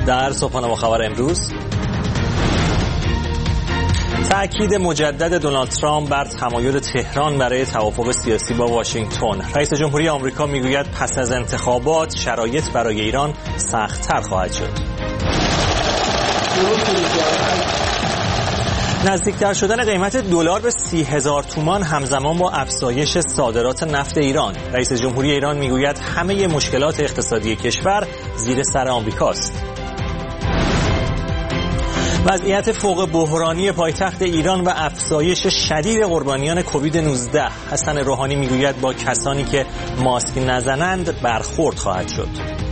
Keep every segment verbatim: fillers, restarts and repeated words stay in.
در صبحانه با خبر امروز، تأکید مجدد دونالد ترامپ بر تمایل تهران برای توافق سیاسی با واشنگتن. رئیس جمهوری آمریکا میگوید پس از انتخابات شرایط برای ایران سخت‌تر خواهد شد. نزدیکتر شدن قیمت دلار به سی هزار تومان همزمان با افزایش صادرات نفت ایران. رئیس جمهوری ایران میگوید همه مشکلات اقتصادی کشور زیر سر آمریکاست. وضعیت فوق بحرانی پایتخت ایران و افزایش شدید قربانیان کووید نوزده. حسن روحانی میگوید با کسانی که ماسک نزنند برخورد خواهد شد.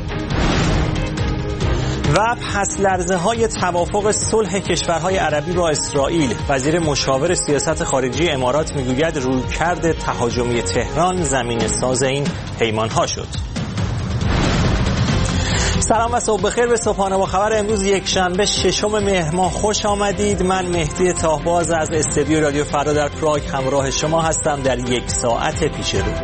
و پس لرزه های توافق صلح کشورهای عربی با اسرائیل. وزیر مشاور سیاست خارجی امارات میگوید رویکرد تهاجمی تهران زمین ساز این پیمانها شد. سلام و صبح بخیر به صبحانه با خبر امروز یک شنبه ششم مهر ماه خوش آمدید. من مهدی تاهباز از استودیو رادیو فردا در پراگ همراه شما هستم در یک ساعت پیش رو.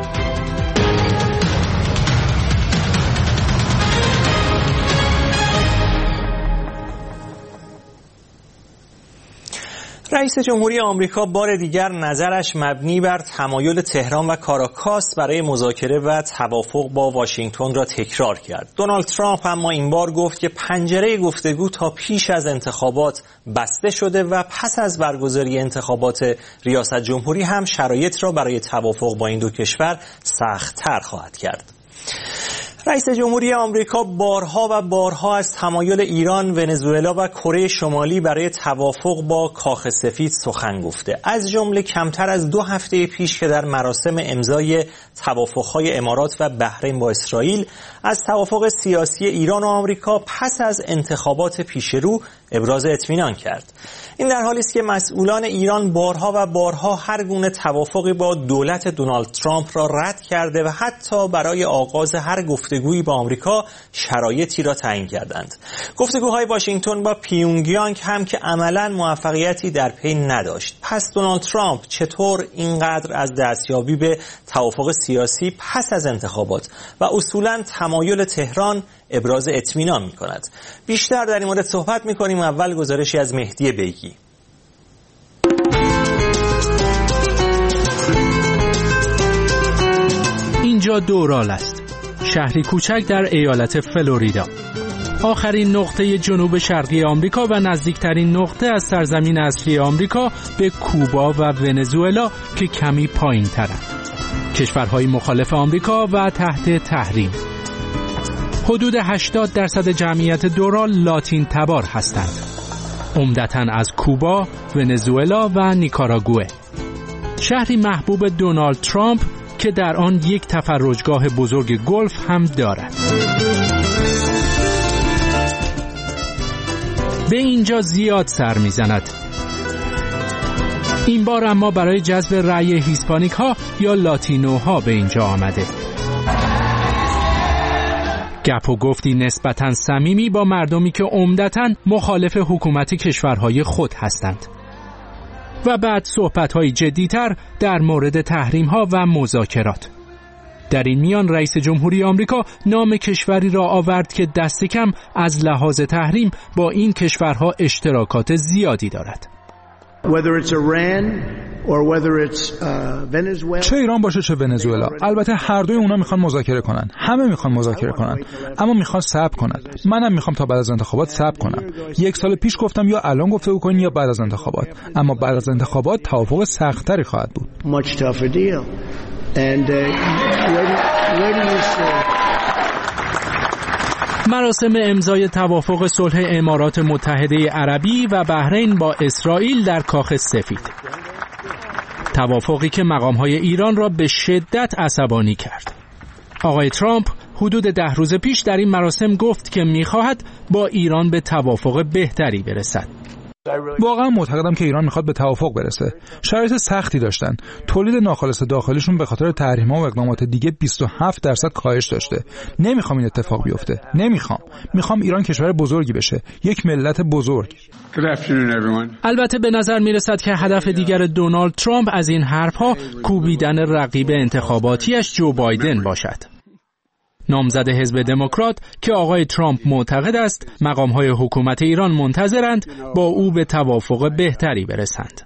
رئیس جمهوری آمریکا بار دیگر نظرش مبنی بر تمایل تهران و کاراکاس برای مذاکره و توافق با واشنگتن را تکرار کرد. دونالد ترامپ اما این بار گفت که پنجره گفتگو تا پیش از انتخابات بسته شده و پس از برگزاری انتخابات ریاست جمهوری هم شرایط را برای توافق با این دو کشور سخت‌تر خواهد کرد. رئیس جمهوری آمریکا بارها و بارها از تمایل ایران، ونزوئلا و کره شمالی برای توافق با کاخ سفید سخن گفته. از جمله کمتر از دو هفته پیش که در مراسم امضای توافق‌های امارات و بحرین با اسرائیل از توافق سیاسی ایران و آمریکا پس از انتخابات پیشرو ابراز اطمینان کرد. این در حالی است که مسئولان ایران بارها و بارها هر گونه توافقی با دولت دونالد ترامپ را رد کرده و حتی برای آغاز هر گفتگویی با آمریکا شرایطی را تعیین کردند. گفتگوهای واشنگتن با پیونگیانگ هم که عملاً موفقیتی در پی نداشت. پس دونالد ترامپ چطور اینقدر از دستیابی به توافق سیاسی پس از انتخابات و اصولاً تمایل تهران ابراز اطمینان می‌کند؟ بیشتر در این مورد صحبت می‌کنیم. اول گزارشی از مهدی بیگی. اینجا دورال است، شهری کوچک در ایالت فلوریدا. آخرین نقطه جنوب شرقی آمریکا و نزدیکترین نقطه از سرزمین اصلی آمریکا به کوبا و ونزوئلا که کمی پایین‌ترند. کشورهای مخالف آمریکا و تحت تحریم. حدود هشتاد درصد جمعیت دورال لاتین تبار هستند. عمدتاً از کوبا، ونزوئلا و نیکاراگوئه. شهری محبوب دونالد ترامپ که در آن یک تفرجگاه بزرگ گلف هم دارد. به اینجا زیاد سر میزند. این بار اما برای جذب رأی هیسپانیک ها یا لاتینوها به اینجا آمده. گپ و گفتی نسبتاً صمیمی با مردمی که عمدتاً مخالف حکومت کشورهای خود هستند. و بعد صحبت‌های جدی‌تر در مورد تحریم‌ها و مذاکرات. در این میان رئیس جمهوری آمریکا نام کشوری را آورد که دست کم از لحاظ تحریم با این کشورها اشتراکات زیادی دارد. چه ایران باشه چه ونزوئلا، البته هر دوی اونا میخوان مذاکره کنن، همه میخوان مذاکره کنن، اما میخوان صبر کنن. منم میخوام تا بعد از انتخابات صبر کنم. یک سال پیش گفتم یا الان گفتگو کنین یا بعد از انتخابات، اما بعد از انتخابات توافق سخت‌تری خواهد بود. مراسم امضای توافق صلح امارات متحده عربی و بحرین با اسرائیل در کاخ سفید. توافقی که مقام‌های ایران را به شدت عصبانی کرد. آقای ترامپ حدود ده روز پیش در این مراسم گفت که می‌خواهد با ایران به توافق بهتری برسد. واقعا معتقدم که ایران میخواد به توافق برسه. شرایط سختی داشتن. تولید ناخالص داخلیشون به خاطر تحریم‌ها و اقدامات دیگه بیست و هفت درصد کاهش داشته. نمیخوام این اتفاق بیفته. نمیخوام. میخوام ایران کشور بزرگی بشه. یک ملت بزرگ. البته به نظر میرسد که هدف دیگر دونالد ترامپ از این حرف‌ها کوبیدن رقیب انتخاباتیش جو بایدن باشد. نامزد حزب دموکرات که آقای ترامپ معتقد است مقام‌های حکومت ایران منتظرند با او به توافق بهتری برسند.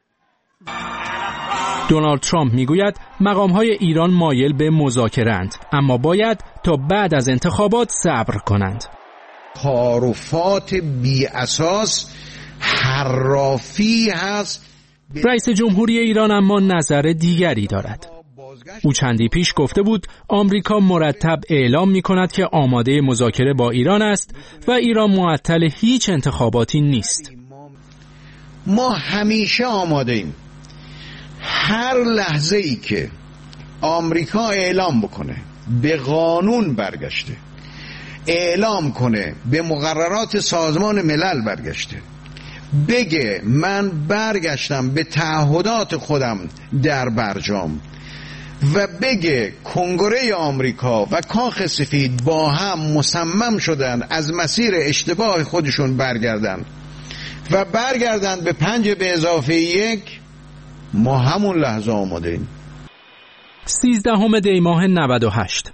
دونالد ترامپ میگوید مقام‌های ایران مایل به مذاکره‌اند، اما باید تا بعد از انتخابات صبر کنند. تعارفات بی اساس حرافی هست. رئیس جمهوری ایران اما نظر دیگری دارد. او چندی پیش گفته بود آمریکا مرتب اعلام می کند که آماده مذاکره با ایران است و ایران معطل هیچ انتخاباتی نیست. ما همیشه آماده ایم. هر لحظه ای که آمریکا اعلام بکنه به قانون برگشته، اعلام کنه به مقررات سازمان ملل برگشته، بگه من برگشتم به تعهدات خودم در برجام و بگه کنگره آمریکا و کاخ سفید با هم مصمم شدن از مسیر اشتباه خودشون برگردن و برگردن به پنج به اضافه یک، ما همون لحظه آماده ایم. سیزدهم دی ماه نود و هشت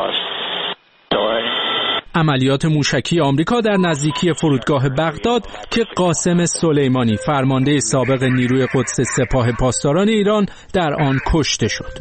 عملیات موشکی آمریکا در نزدیکی فرودگاه بغداد که قاسم سلیمانی فرمانده سابق نیروی قدس سپاه پاسداران ایران در آن کشته شد.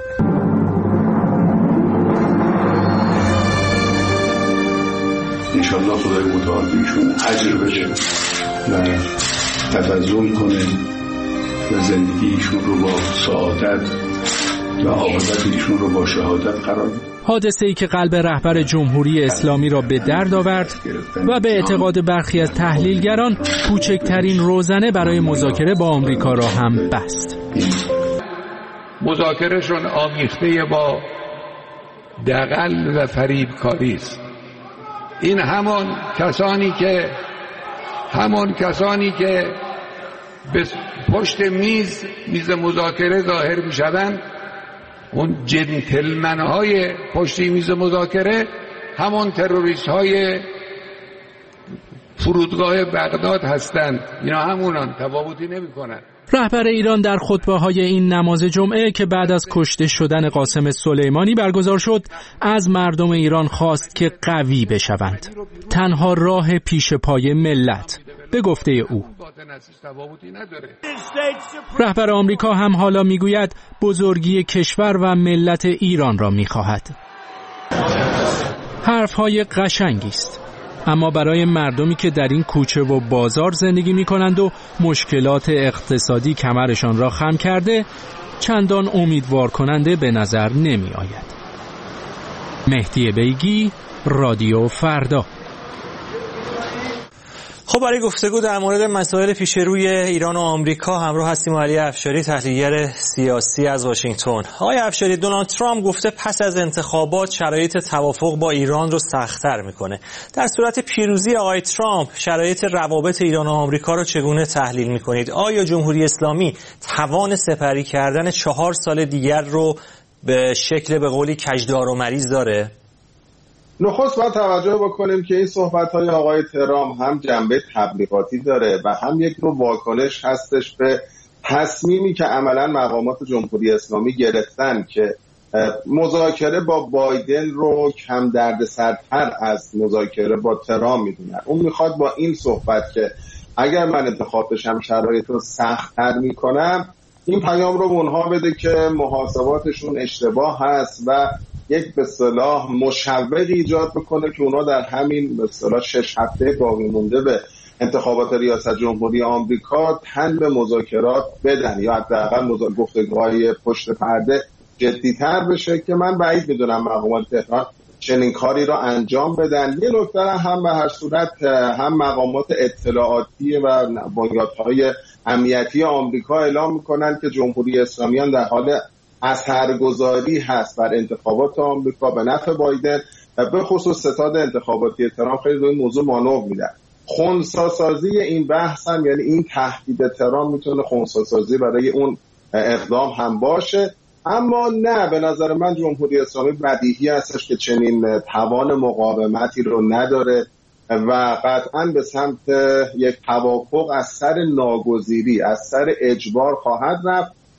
انشالله خدای متعال ایشون اجر بده و تفضل کنه و زندگیشون رو با سعادت و عاقبت ایشون رو با شهادت قرار بده. حادثه ای که قلب رهبر جمهوری اسلامی را به درد آورد و به اعتقاد برخی از تحلیلگران کوچکترین روزنه برای مذاکره با آمریکا را هم بست. مذاکرهشون آمیخته با دغل و فریبکاری است. این همان کسانی که همان کسانی که به پشت میز میز مذاکره ظاهر میشوند، اون جنتلمن های پشت میز مذاکره همون تروریست های فرودگاه بغداد هستند. اینا همونان، تفاوتی نمی کنند. رهبر ایران در خطبه های این نماز جمعه که بعد از کشته شدن قاسم سلیمانی برگزار شد از مردم ایران خواست که قوی بشوند. تنها راه پیش پای ملت، به گفته او. رهبر آمریکا هم حالا میگوید بزرگی کشور و ملت ایران را میخواهد. حرفهای قشنگی است، اما برای مردمی که در این کوچه و بازار زندگی میکنند و مشکلات اقتصادی کمرشان را خم کرده چندان امیدوار کننده به نظر نمی آید. مهدی بیگی، رادیو فردا. خب برای گفتگو در مورد مسائل پیش روی ایران و آمریکا همراه هستیم علی افشاری، تحلیلگر سیاسی از واشنگتن. آقای افشاری، دونالد ترامپ گفته پس از انتخابات شرایط توافق با ایران رو سخت‌تر میکنه. در صورت پیروزی آقای ترامپ شرایط روابط ایران و آمریکا رو چگونه تحلیل میکنید؟ آیا جمهوری اسلامی توان سپری کردن چهار سال دیگر رو به شکل به قولی کجدار و مریض داره؟ نخست باید توجه بکنیم که این صحبت‌های آقای ترامپ هم جنبه تبلیغاتی داره و هم یک نوع واکنش هستش به تصمیمی که عملاً مقامات جمهوری اسلامی گرفتن که مذاکره با بایدن رو کم دردسرتر از مذاکره با ترامپ میدونن. اون میخواد با این صحبت که اگر من انتخاب بشم شرایط رو سخت‌تر میکنم، این پیام رو به اونها بده که محاسباتشون اشتباه هست و یک به اصطلاح مشوق ایجاد بکنه که اونا در همین به اصطلاح شش هفته باقی مونده به انتخابات ریاست جمهوری آمریکا تن به مذاکرات بدن یا حداقل گفتگوهای پشت پرده جدی‌تر بشه که من بعید میدونم مقامات تهران چنین کاری را انجام بدن. یه نکته هم به هر صورت هم مقامات اطلاعاتی و بنیادهای امنیتی آمریکا اعلام میکنن که جمهوری اسلامی در حال اثرگذاری هست بر انتخابات آمریکا به نفع بایدن و به خصوص ستاد انتخاباتی ترامپ خیلی روی موضوع مانور میدن. خنثی‌سازی این بحث هم یعنی این تهدید ترامپ میتونه خنثی‌سازی برای اون اقدام هم باشه، اما نه، به نظر من جمهوری اسلامی بدیهی هستش که چنین توان مقاومتی رو نداره و قطعاً به سمت یک توافق از سر ناگزیری، از سر اجبار خواهد رفت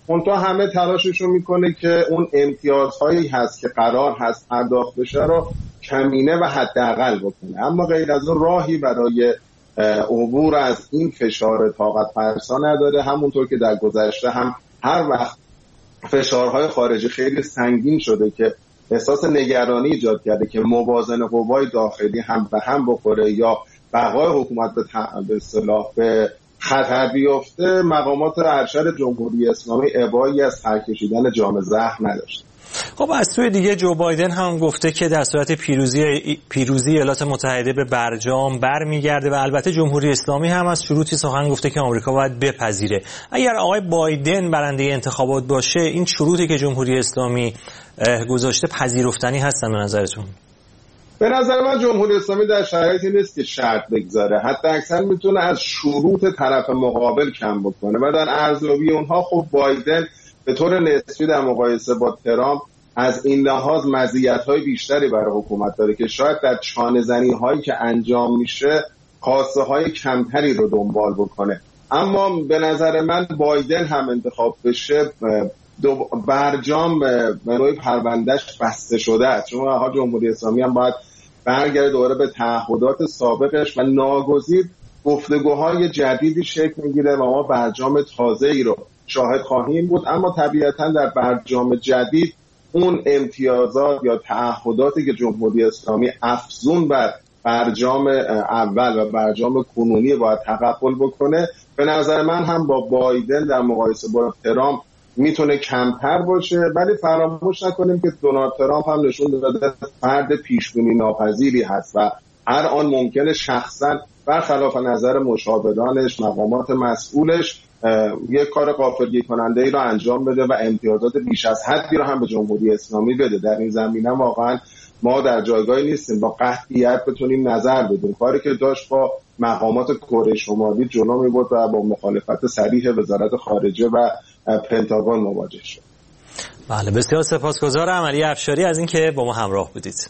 منتها همه تلاششون میکنه که اون امتیازهایی هست که قرار هست پرداخت بشه رو کمینه و حداقل بکنه. اما غیر از اون راهی برای عبور از این فشار طاقت فرسا نداره. همونطور که در گذشته هم هر وقت فشارهای خارجی خیلی سنگین شده که احساس نگرانی ایجاد کرده که موازنه قوای داخلی هم به هم بخوره یا بقای حکومت به اصطلاح به خطر بیفته، مقامات ارشد جمهوری اسلامی ابایی از سرکشیدن جام زخم نداشته. خب از سوی دیگه جو بایدن هم گفته که در صورت پیروزی پیروزی ایالات متحده به برجام برمیگرده و البته جمهوری اسلامی هم از شروطی سخن گفته که آمریکا باید بپذیره. اگر آقای بایدن برنده انتخابات باشه، این شروطی که جمهوری اسلامی گذاشته پذیرفتنی هستن به نظرتون؟ به نظر من جمهوری اسلامی در شرایطی نیست که شرط بگذاره، حتی اکثر میتونه از شروط طرف مقابل کم بکنه و در ارزیابی اونها خب بایدن به طور نسبی در مقایسه با ترامپ از این لحاظ مزیت‌های بیشتری برای حکومت داره که شاید در چانه‌زنی‌هایی که انجام میشه خواسته‌های کمتری رو دنبال بکنه. اما به نظر من بایدن هم انتخاب بشه، برجام به نوعی پروندهش بسته شده است، چون آقا جمهوری اسلامی هم باید برگرده دوباره به تعهدات سابقش و ناگزیر گفتگوهای جدیدی شکل میگیره و ما برجام تازه‌ای رو شاهد خواهیم بود. اما طبیعتاً در برجام جدید اون امتیازات یا تعهداتی که جمهوری اسلامی افزون بر برجام اول و برجام کنونی باید تقبل بکنه. به نظر من هم با بایدن در مقایسه با ترامپ میتونه کمتر باشه، ولی فراموش نکنیم که دونالد ترامپ هم نشون داده فرد پیشبینی ناپذیری هست و هر آن ممکنه شخصا برخلاف نظر مشاورانش، مقامات مسئولش، یک کار غافلگیر کننده ای رو انجام بده و امتیازات بیش از حدی رو هم به جمهوری اسلامی بده. در این زمینه واقعا ما در جایگاهی نیستیم با قطعیت بتونیم نظر بدیم. کاری که داشت با مقامات کره شمالی جلو می‌برد و با مخالفت صریح وزارت خارجه و پنتاگون مواجه شد. بله، بسیار سپاسگزارم علی افشاری از اینکه با ما همراه بودید.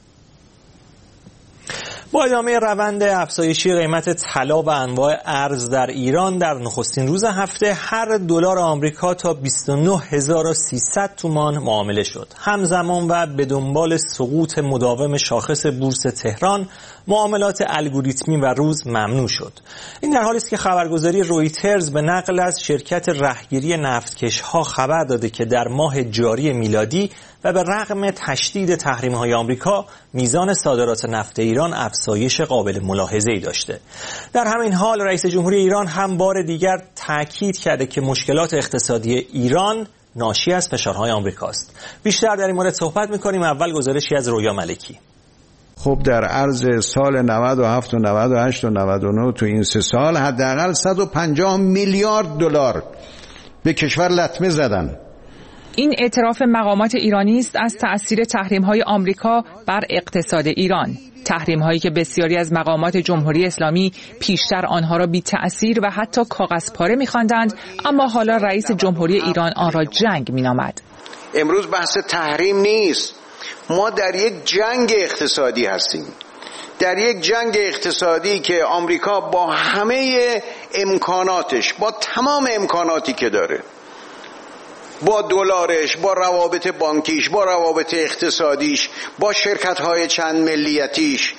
با ادامه روند افزایشی قیمت طلا و انواع ارز در ایران، در نخستین روز هفته هر دلار آمریکا تا بیست و نه هزار و سیصد تومان معامله شد. همزمان و به دنبال سقوط مداوم شاخص بورس تهران، معاملات الگوریتمی و روز ممنوع شد. این در حالی است که خبرگزاری رویترز به نقل از شرکت رهگیری نفتکش‌ها خبر داده که در ماه جاری میلادی و به رغم تشدید تحریم‌های آمریکا، میزان صادرات نفت ایران افزایش قابل ملاحظه‌ای داشته. در همین حال رئیس جمهوری ایران هم بار دیگر تاکید کرده که مشکلات اقتصادی ایران ناشی از فشارهای آمریکاست. بیشتر در این مورد صحبت می‌کنیم. اول گزارشی از رویا ملکی. خب در عرض سال نود و هفت و نود و هشت و نود و نه تو این سه سال حداقل صد و پنجاه میلیارد دلار به کشور لطمه زدن. این اعتراف مقامات ایرانی است از تأثیر تحریم‌های آمریکا بر اقتصاد ایران. تحریم‌هایی که بسیاری از مقامات جمهوری اسلامی پیشتر آنها را بی تأثیر و حتی کاغذپاره می‌خواندند، اما حالا رئیس جمهوری ایران آن را جنگ می‌نامد. امروز بحث تحریم نیست، ما در یک جنگ اقتصادی هستیم، در یک جنگ اقتصادی که آمریکا با همه امکاناتش، با تمام امکاناتی که داره، با دلارش، با روابط بانکیش، با روابط اقتصادیش، با شرکت‌های چند ملیتیش،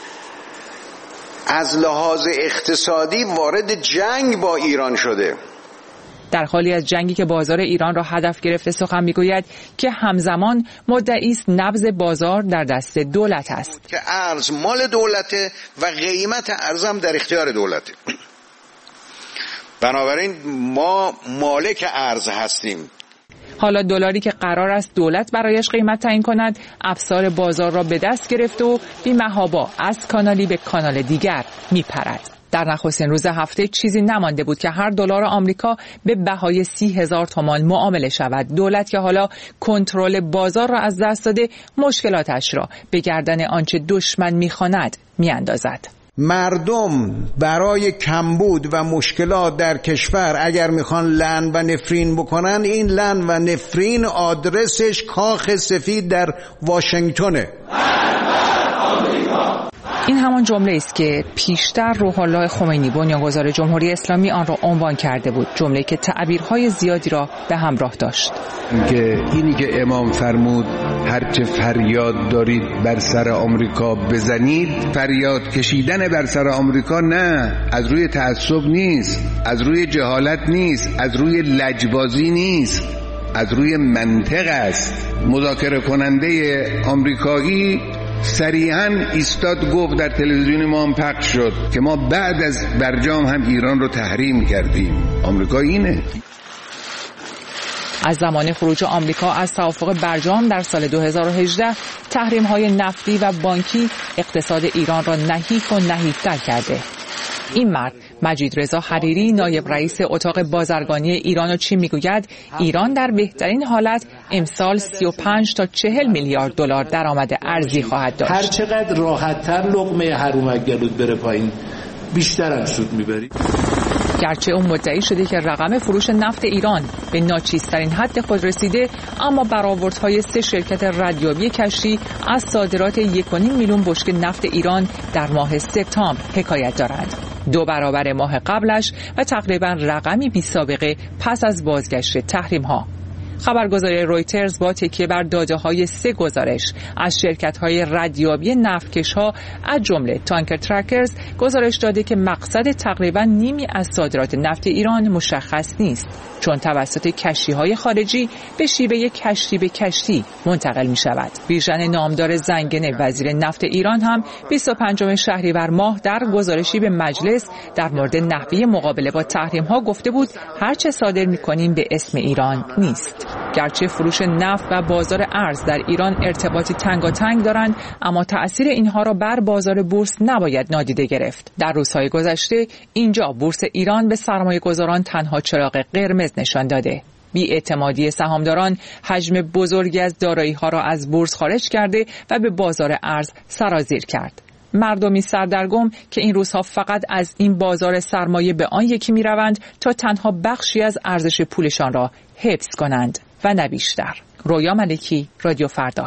از لحاظ اقتصادی وارد جنگ با ایران شده. در حالی از جنگی که بازار ایران را هدف گرفته سخن میگوید که همزمان مدعی است نبض بازار در دست دولت است، که ارز مال دولته و قیمت ارز هم در اختیار دولته. بنابراین ما مالک ارز هستیم. حالا دلاری که قرار است دولت برایش قیمت تعیین کند، افسار بازار را به دست گرفت و بی‌محابا از کانالی به کانال دیگر میپرد. در نخستین روز هفته چیزی نمانده بود که هر دلار آمریکا به بهای سی هزار تومان معامله شود. دولت که حالا کنترل بازار را از دست داده، مشکلاتش را به گردن آنچه دشمن می‌خواند می‌اندازد. مردم برای کمبود و مشکلات در کشور اگر میخوان لعن و نفرین بکنن، این لعن و نفرین آدرسش کاخ سفید در واشنگتنه. این همان جمله است که پیشتر روح الله خمینی بنیانگذار جمهوری اسلامی آن را عنوان کرده بود، جمله که تعبیرهای زیادی را به همراه داشت. که اینی که امام فرمود هرچه فریاد دارید بر سر آمریکا بزنید، فریاد کشیدن بر سر آمریکا نه، از روی تعصب نیست، از روی جهالت نیست، از روی لجبازی نیست، از روی منطق است. مذاکره کننده آمریکایی صریحاً ایستاد گفت، در تلویزیون ما هم پخش شد که ما بعد از برجام هم ایران رو تحریم کردیم. آمریکا اینه. از زمان خروج آمریکا از توافق برجام در سال دو هزار و هجده تحریم‌های نفتی و بانکی اقتصاد ایران را نحیف و نحیفتر کرده. این مرد مجید رضا حریری نایب رئیس اتاق بازرگانی ایران و چین میگوید ایران در بهترین حالت امسال سی و پنج تا چهل میلیارد دلار درآمد ارزی خواهد داشت. هر چقدر راحت‌تر لقمه حرومک گلود بره پایین بیشتر هم سود میبری. گرچه اون مدعی شده که رقم فروش نفت ایران به ناچیزترین حد خود رسیده، اما برآوردهای سه شرکت ردیابی کشتی از صادرات یک و نیم میلیون بشکه نفت ایران در ماه سپتامبر حکایت دارند. دو برابر ماه قبلش و تقریبا رقمی بی سابقه پس از بازگشت تحریم‌ها. خبرگزاری رویترز با تکیه بر داده‌های سه گزارش از شرکت‌های ردیابی نفتکش‌ها از جمله تانکر ترکرز گزارش داده که مقصد تقریبا نیمی از صادرات نفت ایران مشخص نیست، چون توسط کشتی‌های خارجی به شیوه کشتی به کشتی منتقل می‌شود. بیژن نامدار زنگنه وزیر نفت ایران هم بیست و پنجم شهریور ماه در گزارشی به مجلس در مورد نحوه مقابله با تحریم‌ها گفته بود هر چه صادر می‌کنیم به اسم ایران نیست. گرچه فروش نفت و بازار ارز در ایران ارتباطی تنگاتنگ دارند، اما تأثیر اینها را بر بازار بورس نباید نادیده گرفت. در روزهای گذشته اینجا بورس ایران به سرمایه‌گذاران تنها چراغ قرمز نشان داده. بی‌اعتمادی سهامداران حجم بزرگی از دارایی‌ها را از بورس خارج کرده و به بازار ارز سرازیر کرد. مردمی سردرگم که این روزها فقط از این بازار سرمایه به آن یکی می‌روند تا تنها بخشی از ارزش پولشان را حفظ کنند و نه بیشتر. رویا ملکی، رادیو فردا.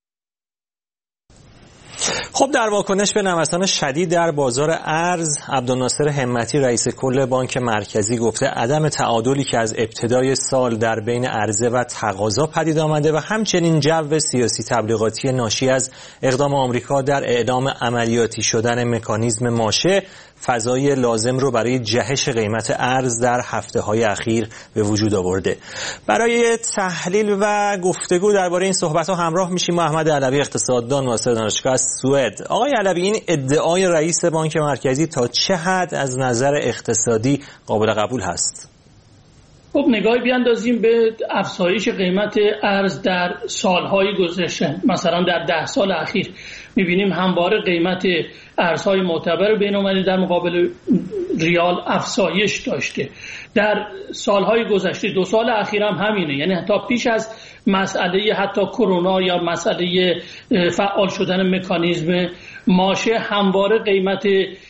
خب در واکنش به نوسان شدید در بازار ارز، عبدالناصر همتی رئیس کل بانک مرکزی گفته عدم تعادلی که از ابتدای سال در بین عرضه و تقاضا پدید آمده و همچنین جو سیاسی تبلیغاتی ناشی از اقدام آمریکا در اعلام عملیاتی شدن مکانیزم ماشه فضای لازم رو برای جهش قیمت ارز در هفته‌های اخیر به وجود آورده. برای تحلیل و گفتگو درباره این صحبت‌ها همراه میشیم با احمد علوی، اقتصاددان واسطه دانشگاه از سوئد. آقای علوی، این ادعای رئیس بانک مرکزی تا چه حد از نظر اقتصادی قابل قبول هست؟ خب نگاهی بیاندازیم به افزایش قیمت ارز در سالهای گذشته. مثلا در ده سال اخیر می‌بینیم همواره قیمت ارزهای معتبر بین‌المللی در مقابل ریال افزایش داشته. در سالهای گذشته دو سال اخیر هم همینه، یعنی حتی پیش از مسئله حتی کرونا یا مسئله فعال شدن مکانیزم ماشه همواره قیمت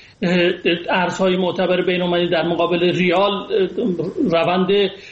ارزهای معتبر بین‌المللی در مقابل ریال روند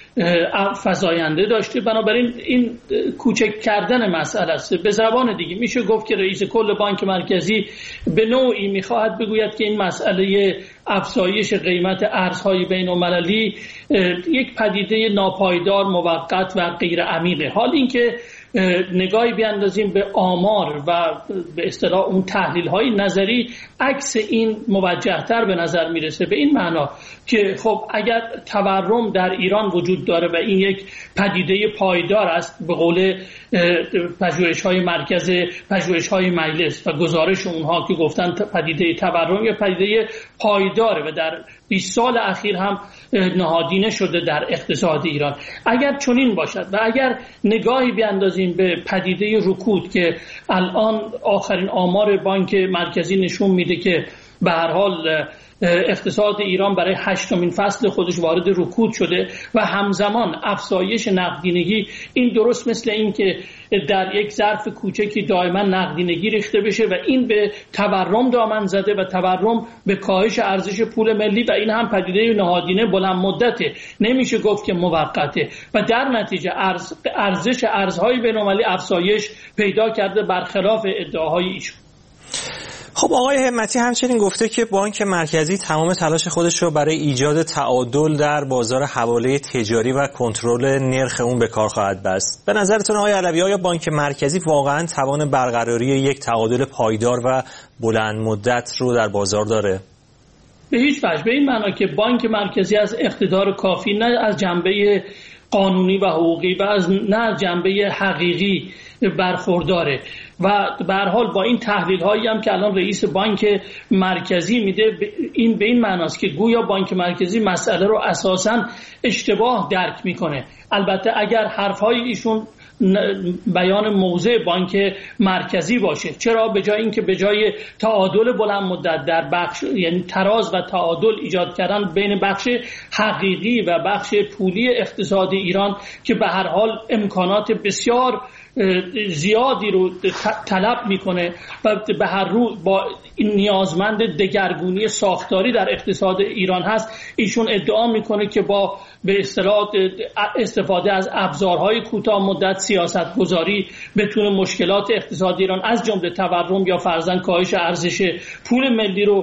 فزاینده داشته. بنابراین این کوچک کردن مسئله است. به زبان دیگه میشه گفت که رئیس کل بانک مرکزی به نوعی میخواهد بگوید که این مسئله افزایش قیمت ارزهای بین‌المللی یک پدیده ناپایدار، موقت و غیر عمیقه. حال اینکه نگاهی بیاندازیم به آمار و به اصطلاح اون تحلیل‌های نظری، عکس این موجه‌تر به نظر میرسه، به این معنا که خب اگر تورم در ایران وجود داره و این یک پدیده پایدار است به قول پژوهش‌های مرکز پژوهش‌های مجلس و گزارش اونها که گفتن پدیده تورم یا پدیده پایداره و در بیست سال اخیر هم نهادینه شده در اقتصاد ایران، اگر چنین باشد و اگر نگاهی بیاندازیم به پدیده رکود که الان آخرین آمار بانک مرکزی نشون میده که به هر حال اقتصاد ایران برای هشتمین فصل خودش وارد رکود شده و همزمان افزایش نقدینگی، این درست مثل این که در یک ظرف کوچکی دائما نقدینگی ریخته بشه و این به تورم دامن زده و تورم به کاهش ارزش پول ملی و این هم پدیده نهادینه بلند مدته، نمیشه گفت که موقته و در نتیجه ارز ارزش ارزهای بین‌المللی افزایش پیدا کرده برخلاف ادعاهای ایشون. خب آقای همتی همچنین گفته که بانک مرکزی تمام تلاش خودش رو برای ایجاد تعادل در بازار حواله تجاری و کنترل نرخ اون به کار خواهد بست. به نظرتون آقای علوی آیا بانک مرکزی واقعا توان برقراری یک تعادل پایدار و بلند مدت رو در بازار داره؟ به هیچ وجه، به این معنا که بانک مرکزی از اقتدار کافی، نه از جنبه قانونی و حقوقی و از نه از جنبه حقیقی برخورداره و به هر حال با این تحلیل هایی هم که الان رئیس بانک مرکزی میده، این به این معناست که گویا بانک مرکزی مسئله رو اساساً اشتباه درک میکنه. البته اگر حرف های ایشون بیان موضع بانک مرکزی باشه، چرا به جای اینکه به جای تعادل بلند مدت در بخش، یعنی تراز و تعادل ایجاد کردن بین بخش حقیقی و بخش پولی اقتصاد ایران که به هر حال امکانات بسیار زیادی رو طلب میکنه و به هر رو با این نیازمند دگرگونی ساختاری در اقتصاد ایران هست، ایشون ادعا میکنه که با به اصطلاح استفاده از ابزارهای کوتاه مدت سیاست گذاری بتونه مشکلات اقتصاد ایران از جمله تورم یا فرضاً کاهش ارزش پول ملی رو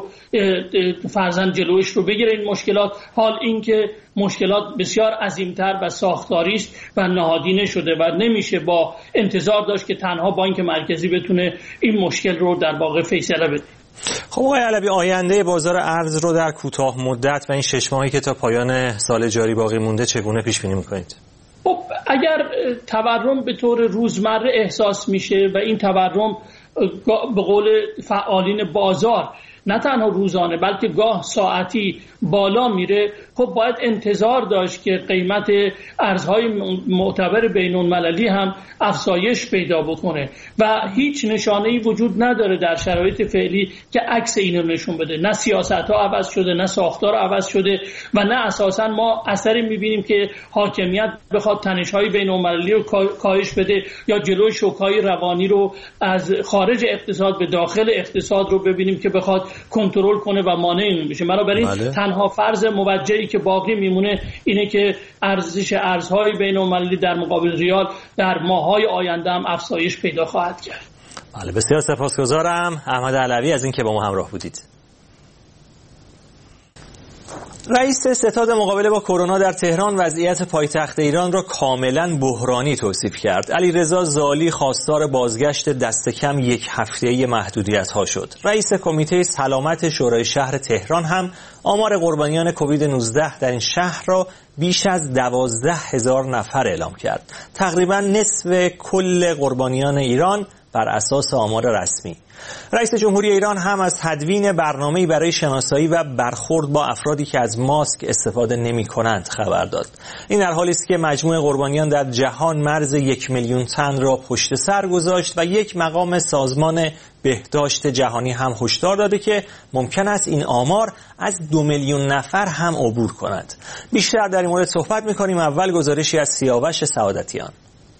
فرضاً جلوش رو بگیره. این مشکلات حال این که مشکلات بسیار عظیمتر و ساختاری است و نهادینه شده و نمیشه با انتظار داشت که تنها بانک مرکزی بتونه این مشکل رو در واقع فیصله بده. خب آقای علوی، آینده بازار ارز رو در کوتاه مدت و این شش ماهی که تا پایان سال جاری باقی مونده چگونه پیش بینی می‌کنید؟ خب اگر تورم به طور روزمره احساس میشه و این تورم به قول فعالین بازار نه تنها روزانه بلکه گاه ساعتی بالا میره، خب باید انتظار داشت که قیمت ارزهای معتبر بین‌المللی هم افزایش پیدا بکنه و هیچ نشانه‌ای وجود نداره در شرایط فعلی که عکس اینو نشون بده. نه سیاست‌ها عوض شده، نه ساختار عوض شده و نه اساساً ما اثری می‌بینیم که حاکمیت بخواد تنش‌های بین‌المللی رو کاهش بده یا جلوی شوک‌های روانی رو از خارج اقتصاد به داخل اقتصاد رو ببینیم که بخواد کنترل کنه و مانع این بشه. بنابراین بله. تنها فرض موجهی که باقی میمونه اینه که ارزش ارزهای بین‌المللی در مقابل ریال در ماه‌های آینده هم افزایش پیدا خواهد کرد. بله، بسیار سپاسگزارم احمد علوی از اینکه با ما همراه بودید. رئیس ستاد مقابله با کرونا در تهران وضعیت پایتخت ایران را کاملا بحرانی توصیف کرد. علیرضا زالی خواستار بازگشت دست کم یک هفته‌ای محدودیت‌ها شد. رئیس کمیته سلامت شورای شهر تهران هم آمار قربانیان کووید نوزده در این شهر را بیش از دوازده هزار نفر اعلام کرد. تقریبا نصف کل قربانیان ایران بر اساس آمار رسمی. رئیس جمهوری ایران هم از تدوین برنامه‌ای برای شناسایی و برخورد با افرادی که از ماسک استفاده نمی‌کنند خبر داد. این در حالی است که مجموع قربانیان در جهان مرز یک میلیون تن را پشت سر گذاشت و یک مقام سازمان بهداشت جهانی هم هشدار داده که ممکن است این آمار از دو میلیون نفر هم عبور کند. بیشتر در این مورد صحبت می‌کنیم. اول گزارشی از سیاوش سعادتیان.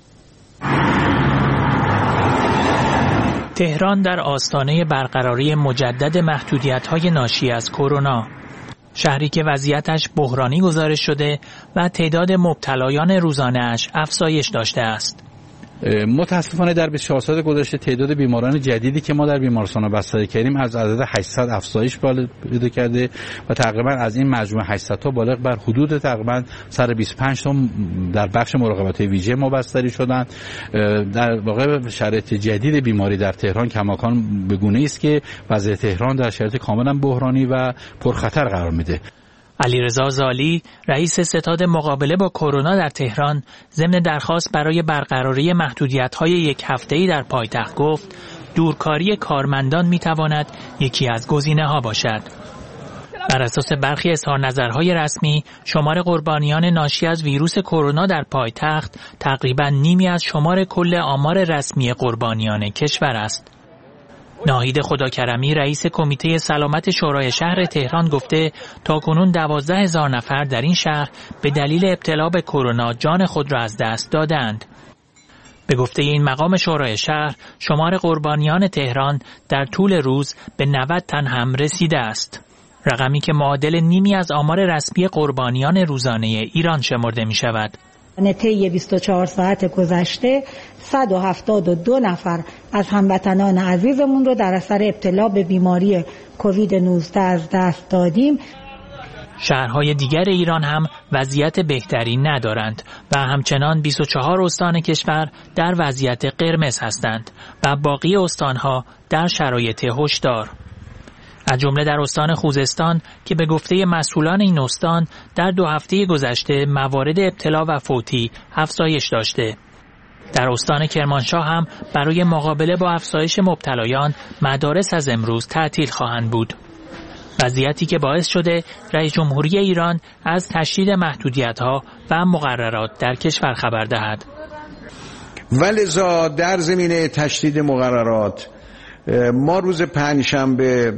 تهران در آستانه برقراری مجدد محدودیت‌های ناشی از کرونا، شهری که وضعیتش بحرانی گزارش شده و تعداد مبتلایان روزانه‌اش افزایش داشته است. متاسفانه در بیست و چهار ساعت گذشته تعداد بیماران جدیدی که ما در بیمارستان بستری کردیم از عدد هشتصد افزایش پیدا کرده و تقریبا از این مجموع هشتصد تا بالغ بر حدود تقریبا صد و بیست و پنج تا در بخش مراقبت ویژه ما بستری شدن. در واقع شرایط جدید بیماری در تهران کماکان به گونه‌ای است که وضع تهران در شرایط کاملا بحرانی و پرخطر قرار میده. علیرضا زالی، رئیس ستاد مقابله با کرونا در تهران، ضمن درخواست برای برقراری محدودیت‌های یک هفته‌ای در پایتخت گفت: دورکاری کارمندان می‌تواند یکی از گزینه‌ها باشد. بر اساس برخی اظهار نظرهای رسمی، شمار قربانیان ناشی از ویروس کرونا در پایتخت تقریباً نیمی از شمار کل آمار رسمی قربانیان کشور است. ناهید خداکرمی، رئیس کمیته سلامت شورای شهر تهران، گفته تاکنون دوازده هزار نفر در این شهر به دلیل ابتلا به کرونا جان خود را از دست دادند. به گفته این مقام شورای شهر، شمار قربانیان تهران در طول روز به نود تن هم رسیده است. رقمی که معادل نیمی از آمار رسمی قربانیان روزانه ایران شمرده می شود. طی بیست و چهار ساعت گذشته صد و هفتاد و دو نفر از هموطنان عزیزمون رو در اثر ابتلا به بیماری کووید نوزده از دست دادیم. شهرهای دیگر ایران هم وضعیت بهتری ندارند و همچنان بیست و چهار استان کشور در وضعیت قرمز هستند و باقی استانها در شرایط هشدار. از جمله در استان خوزستان که به گفته مسئولان این استان در دو هفته گذشته موارد ابتلا و فوتی افزایش داشته. در استان کرمانشاه هم برای مقابله با افزایش مبتلایان مدارس از امروز تعطیل خواهند بود. وضعیتی که باعث شده رئیس جمهوری ایران از تشدید محدودیت‌ها و مقررات در کشور خبر دهد. ولذا در زمینه تشدید مقررات ما روز پنجشنبه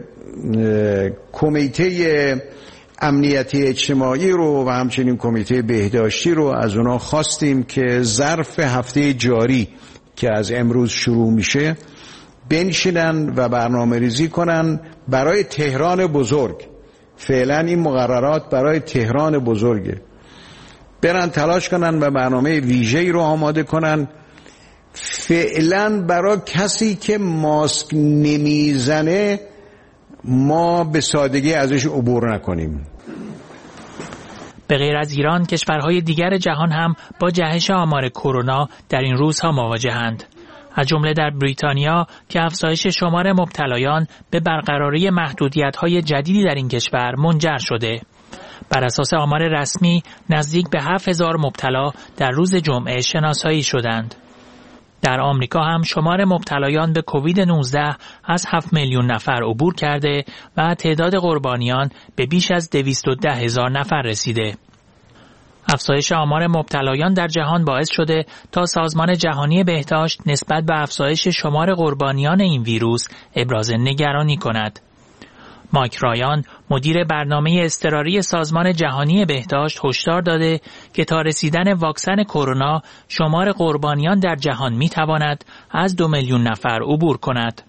کمیته امنیتی اجتماعی رو و همچنین کمیته بهداشتی رو از اونا خواستیم که ظرف هفته جاری که از امروز شروع میشه بنشینن و برنامه ریزی کنن برای تهران بزرگ. فعلا این مقررات برای تهران بزرگه، برن تلاش کنن و برنامه ویژه‌ای رو آماده کنن. فعلا برای کسی که ماسک نمیزنه ما به سادگی ازش عبور نکنیم. به غیر از ایران کشورهای دیگر جهان هم با جهش آمار کرونا در این روزها مواجهند. از جمله در بریتانیا که افزایش شمار مبتلایان به برقراری محدودیت‌های جدیدی در این کشور منجر شده. بر اساس آمار رسمی نزدیک به هفت هزار مبتلا در روز جمعه شناسایی شدند. در آمریکا هم شمار مبتلایان به کووید نوزده از هفت میلیون نفر عبور کرده و تعداد قربانیان به بیش از دویست و ده هزار نفر رسیده. افزایش آمار مبتلایان در جهان باعث شده تا سازمان جهانی بهداشت نسبت به افزایش شمار قربانیان این ویروس ابراز نگرانی کند. مایک رایان مدیر برنامه اضطراری سازمان جهانی بهداشت هشدار داده که تا رسیدن واکسن کرونا شمار قربانیان در جهان میتواند از دو میلیون نفر عبور کند.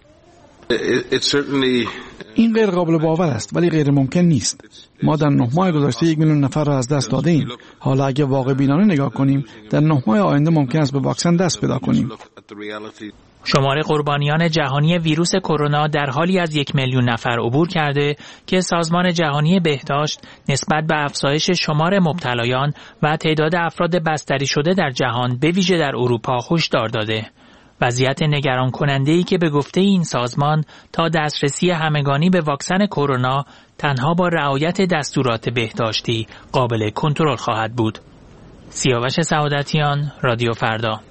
این غیر قابل باور است ولی غیر ممکن نیست. ما در نه ماه گذشته یک میلیون نفر را از دست داده ایم. حالا اگه واقع بینانه نگاه کنیم در نه ماه آینده ممکن است به واکسن دست پیدا کنیم. شمار قربانیان جهانی ویروس کرونا در حالی از یک میلیون نفر عبور کرده که سازمان جهانی بهداشت نسبت به افزایش شمار مبتلایان و تعداد افراد بستری شده در جهان به ویژه در اروپا هشدار داده. وضعیت نگران کننده‌ای که به گفته این سازمان تا دسترسی همگانی به واکسن کرونا تنها با رعایت دستورات بهداشتی قابل کنترل خواهد بود. سیاوش سعادتیان، رادیو فردا.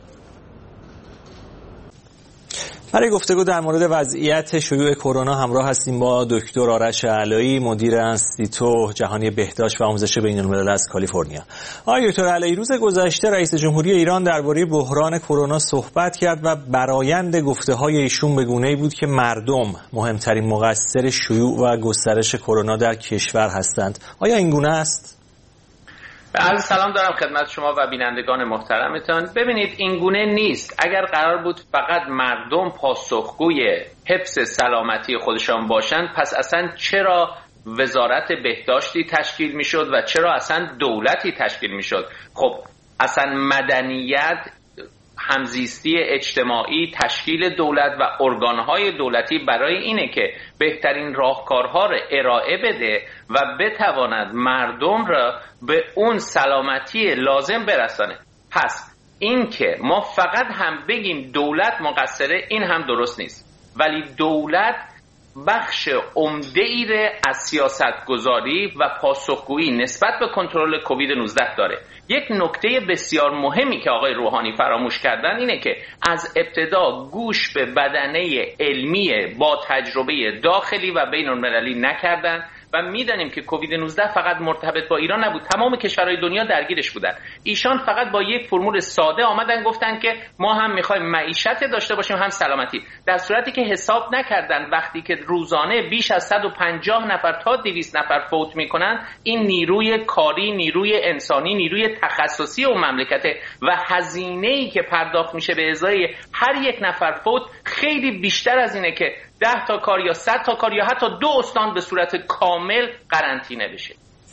برای گفتگو در مورد وضعیت شیوع کرونا همراه هستیم با دکتر آرش علایی، مدیر انستیتو جهانی بهداشت و آموزش بین‌الملل از کالیفرنیا. آقای دکتر علایی، روز گذشته رئیس جمهوری ایران درباره بحران کرونا صحبت کرد و برآیند گفته‌های ایشون به گونه‌ای بود که مردم مهمترین مقصر شیوع و گسترش کرونا در کشور هستند. آیا این گونه است؟ عرض سلام دارم خدمت شما و بینندگان محترمتان. ببینید این گونه نیست. اگر قرار بود فقط مردم پاسخگوی حفظ سلامتی خودشان باشند، پس اصلا چرا وزارت بهداشتی تشکیل میشد و چرا اصلا دولتی تشکیل میشد؟ خب اصلا مدنیت، همزیستی اجتماعی، تشکیل دولت و ارگانهای دولتی برای اینه که بهترین راهکارها را ارائه بده و بتواند مردم را به اون سلامتی لازم برسانه. پس این که ما فقط هم بگیم دولت مقصره، این هم درست نیست، ولی دولت بخش عمده‌ای را از سیاستگذاری و پاسخگویی نسبت به کنترل کووید نوزده داره. یک نکته بسیار مهمی که آقای روحانی فراموش کردن اینه که از ابتدا گوش به بدنه علمی با تجربه داخلی و بین‌المللی نکردن و میدانیم که کووید نوزده فقط مرتبط با ایران نبود، تمام کشورهای دنیا درگیرش بودن. ایشان فقط با یک فرمول ساده آمدن گفتن که ما هم میخوایم معیشت داشته باشیم هم سلامتی، در صورتی که حساب نکردن وقتی که روزانه بیش از صد و پنجاه نفر تا دویست نفر فوت میکنن، این نیروی کاری، نیروی انسانی، نیروی تخصصی و مملکته و هزینه‌ای که پرداخت میشه به ازای هر یک نفر فوت خیلی بیشتر از اینه که ده تا کار یا صد تا کار یا حتی دو استان به صورت کامل قرنطینه بشه.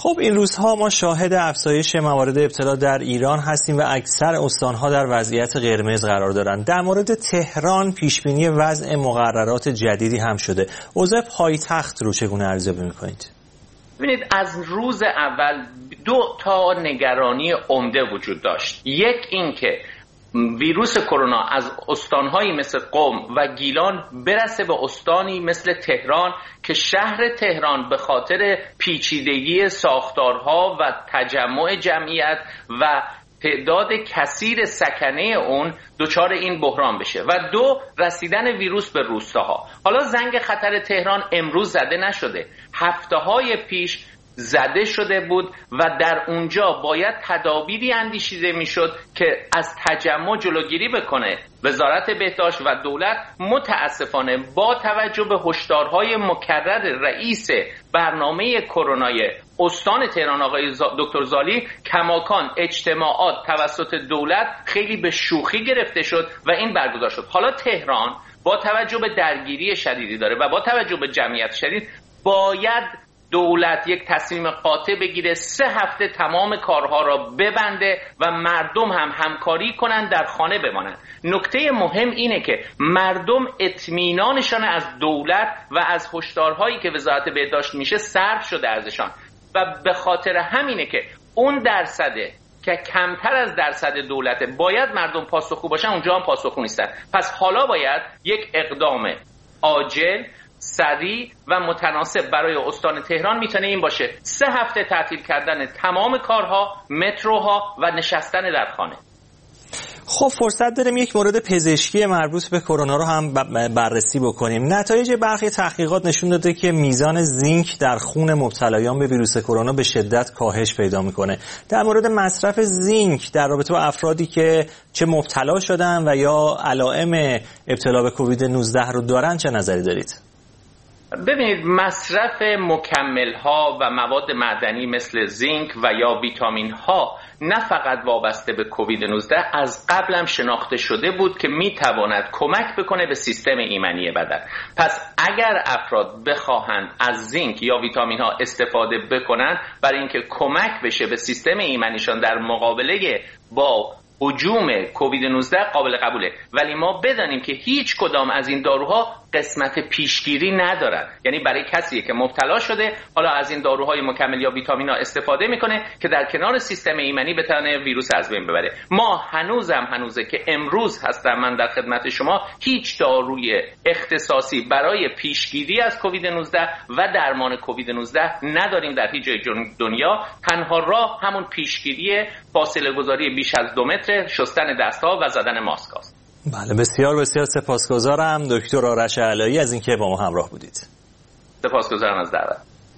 خب این روزها ما شاهد افزایش موارد ابتلا در ایران هستیم و اکثر استانها در وضعیت قرمز قرار دارند. در مورد تهران پیشبینی وضع مقررات جدیدی هم شده. اوضاع پایتخت رو چگونه ارزیابی می‌کنید؟ ببینید از روز اول دو تا نگرانی عمده وجود داشت. یک این که ویروس کرونا از استانهایی مثل قم و گیلان برسه به استانی مثل تهران که شهر تهران به خاطر پیچیدگی ساختارها و تجمع جمعیت و تعداد کثیر سکنه اون دچار این بحران بشه و دو رسیدن ویروس به روستاها. حالا زنگ خطر تهران امروز زده نشده، هفته‌های پیش زده شده بود و در اونجا باید تدابیری اندیشیده میشد که از تجمع جلوگیری بکنه. وزارت بهداشت و دولت متاسفانه با توجه به هشدارهای مکرر رئیس برنامه کرونای استان تهران آقای دکتر زالی کماکان اجتماعات توسط دولت خیلی به شوخی گرفته شد و این برگزار شد. حالا تهران با توجه به درگیری شدیدی داره و با توجه به جمعیت شدید باید دولت یک تصمیم قاطع بگیره، سه هفته تمام کارها را ببنده و مردم هم همکاری کنند، در خانه بمانند. نکته مهم اینه که مردم اطمینانشان از دولت و از هشدارهایی که وزارت بهداشت میشه صرف شده ازشان و به خاطر همینه که اون درصده که کمتر از درصد دولته باید مردم پاسخگو باشن، اونجا هم پاسخگو نیستن. پس حالا باید یک اقدام عاجل، سریع و متناسب برای استان تهران میتونه این باشه: سه هفته تعطیل کردن تمام کارها، متروها و نشستن در خانه. خب فرصت داریم یک مورد پزشکی مربوط به کرونا رو هم بررسی بکنیم. نتایج برخی تحقیقات نشون داده که میزان زینک در خون مبتلایان به ویروس کرونا به شدت کاهش پیدا میکنه. در مورد مصرف زینک در رابطه با افرادی که چه مبتلا شدن و یا علائم ابتلا به کووید نوزده رو دارن چه نظری دارید؟ ببینید، مصرف مکمل ها و مواد معدنی مثل زینک و یا ویتامین ها نه فقط وابسته به کووید نوزده، از قبل هم شناخته شده بود که می تواند کمک بکنه به سیستم ایمنی بدن. پس اگر افراد بخواهند از زینک یا ویتامین ها استفاده بکنند برای اینکه کمک بشه به سیستم ایمنیشان در مقابله با هجوم کووید نوزده، قابل قبوله. ولی ما بدانیم که هیچ کدام از این داروها قسمت پیشگیری ندارن. یعنی برای کسی که مبتلا شده حالا از این داروهای مکمل یا ویتامینا استفاده میکنه که در کنار سیستم ایمنی بتونه ویروس از بین ببره. ما هنوزم هنوزه که امروز هستم من در خدمت شما، هیچ داروی اختصاصی برای پیشگیری از کووید نوزده و درمان کووید نوزده نداریم در هیچ جای دنیا. تنها راه همون پیشگیری، فاصله گذاری بیش از دو متر، شستن دست‌ها و زدن ماسک است. بله، بسیار بسیار سپاسگزارم دکتر آرش علایی از اینکه با ما همراه بودید. سپاسگزارم از دعوت.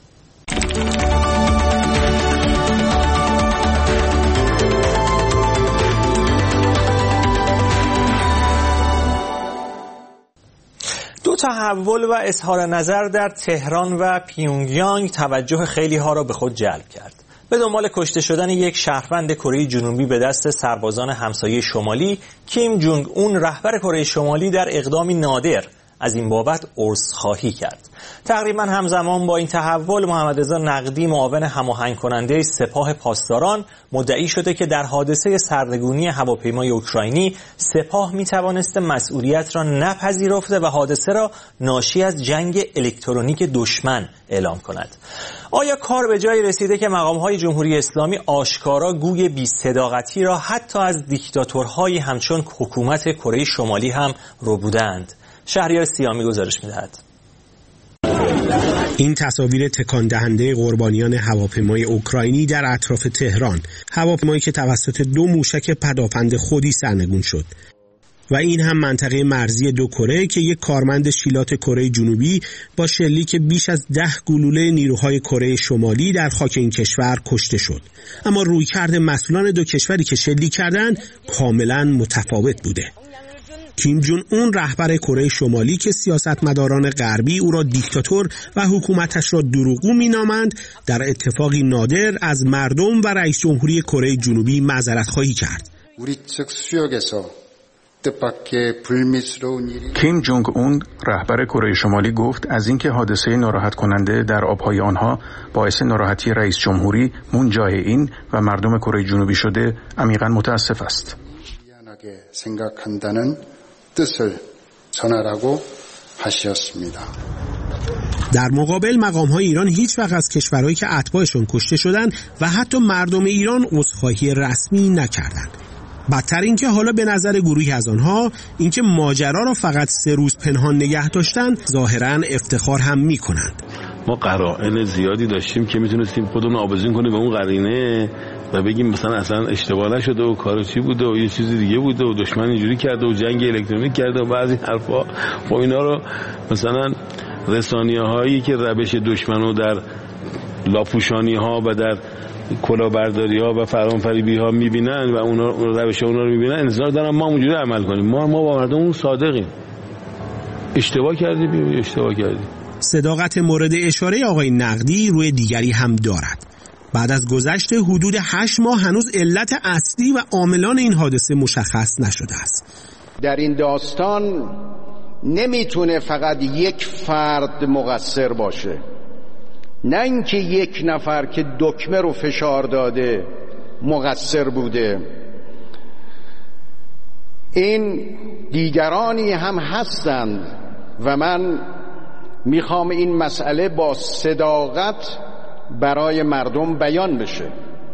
دو تحول و اظهار نظر در تهران و پیونگیانگ توجه خیلی ها را به خود جلب کرد. به دنبال کشته شدن یک شهروند کره جنوبی به دست سربازان همسایه شمالی، کیم جونگ اون رهبر کره شمالی در اقدامی نادر از این بابت عذرخواهی کرد. تقریبا همزمان با این تحول، محمد رضا نقدی، معاون هماهنگ کننده سپاه پاسداران، مدعی شده که در حادثه سرنگونی هواپیمای اوکراینی سپاه میتوانسته مسئولیت را نپذیرفته و حادثه را ناشی از جنگ الکترونیک دشمن اعلام کند. آیا کار به جایی رسیده که مقام‌های جمهوری اسلامی آشکارا گوی بی‌صداقتی را حتی از دیکتاتورهای همچون حکومت کره شمالی هم ربودند؟ شهریار سیامی گزارش می‌دهد. این تصاویر تکان دهنده قربانیان هواپیمای اوکراینی در اطراف تهران، هواپیمایی که توسط دو موشک پدافند خودی سرنگون شد و این هم منطقه مرزی دو کره که یک کارمند شیلات کره جنوبی با شلیک بیش از ده گلوله نیروهای کره شمالی در خاک این کشور کشته شد. اما رویکرد مسئولان دو کشوری که شلیک کردند کاملا متفاوت بوده. کیم جون اون رهبر کره شمالی که سیاستمداران غربی او را دیکتاتور و حکومتش را دروغگو مینامند، در اتفاقی نادر از مردم و رئیس جمهوری کره جنوبی معذرت خواهی کرد. کیم جونگ اون رهبر کره شمالی گفت از اینکه حادثه ناراحت کننده در آبهای آنها باعث ناراحتی رئیس جمهوری مون جای این و مردم کره جنوبی شده عمیقاً متاسف است. در مقابل مقام‌های ایران هیچ وقت از کشورهایی که اتباعشون کشته شدند و حتی مردم ایران عذرخواهی رسمی نکردند. بدتر اینکه حالا به نظر گروهی از آنها اینکه ماجرا را فقط سه روز پنهان نگه داشتن ظاهراً افتخار هم می‌کنند. ما قرائن زیادی داشتیم که میتونستیم خودمون آویزون کنیم به اون قرینه و بگیم مثلا اصلا اشتباه نشده و کار چی بوده و یه چیز دیگه بوده و دشمن اینجوری کرده و جنگ الکترونیک کرده و بعضی حرفا. خب اینا رو مثلا رسانیه‌هایی که روش دشمن رو در لاپوشانی‌ها و در کلاهبرداری‌ها و فرامفریبی‌ها می‌بینن و اونا روش اونا رو می‌بینن، انتظار دارن ما اونجوری عمل کنیم. ما ما با مردممون صادقیم. اشتباه کردیم، اشتباه کردیم. صداقت مورد اشاره آقای نقدی روی دیگری هم دارد. بعد از گذشت حدود هشت ماه هنوز علت اصلی و عاملان این حادثه مشخص نشده است. در این داستان نمیتونه فقط یک فرد مقصر باشه، نه اینکه یک نفر که دکمه رو فشار داده مقصر بوده. این دیگرانی هم هستند و من میخوام این مسئله با صداقت برای مردم بیان بشه.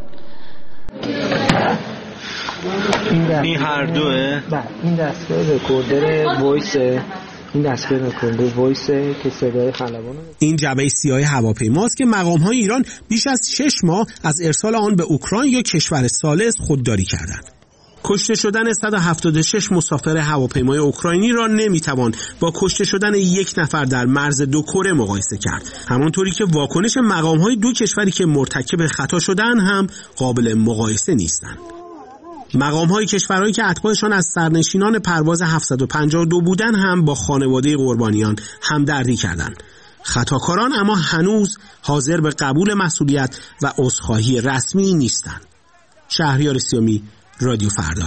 این هر دوه؟ این دستگاه رکوردر وایس این دستگاه رکوردر وایس که صدای خلبان. این جعبه سیاه هواپیماست که مقام‌های ایران بیش از شش ماه از ارسال آن به اوکراین یا کشور ثالث خودداری کردند. کشته شدن صد و هفتاد و شش مسافر هواپیمای اوکراینی را نمیتوان با کشته شدن یک نفر در مرز دو کره مقایسه کرد. همانطوری که واکنش مقام‌های دو کشوری که مرتکب خطا شدن هم قابل مقایسه نیستند. مقام‌های کشورهایی که اتباعشان از سرنشینان پرواز هفتصد و پنجاه و دو بودند هم با خانواده قربانیان همدردی کردند. خطاکاران اما هنوز حاضر به قبول مسئولیت و عذرخواهی رسمی نیستند. شهریار سیامی، رادیو فردا.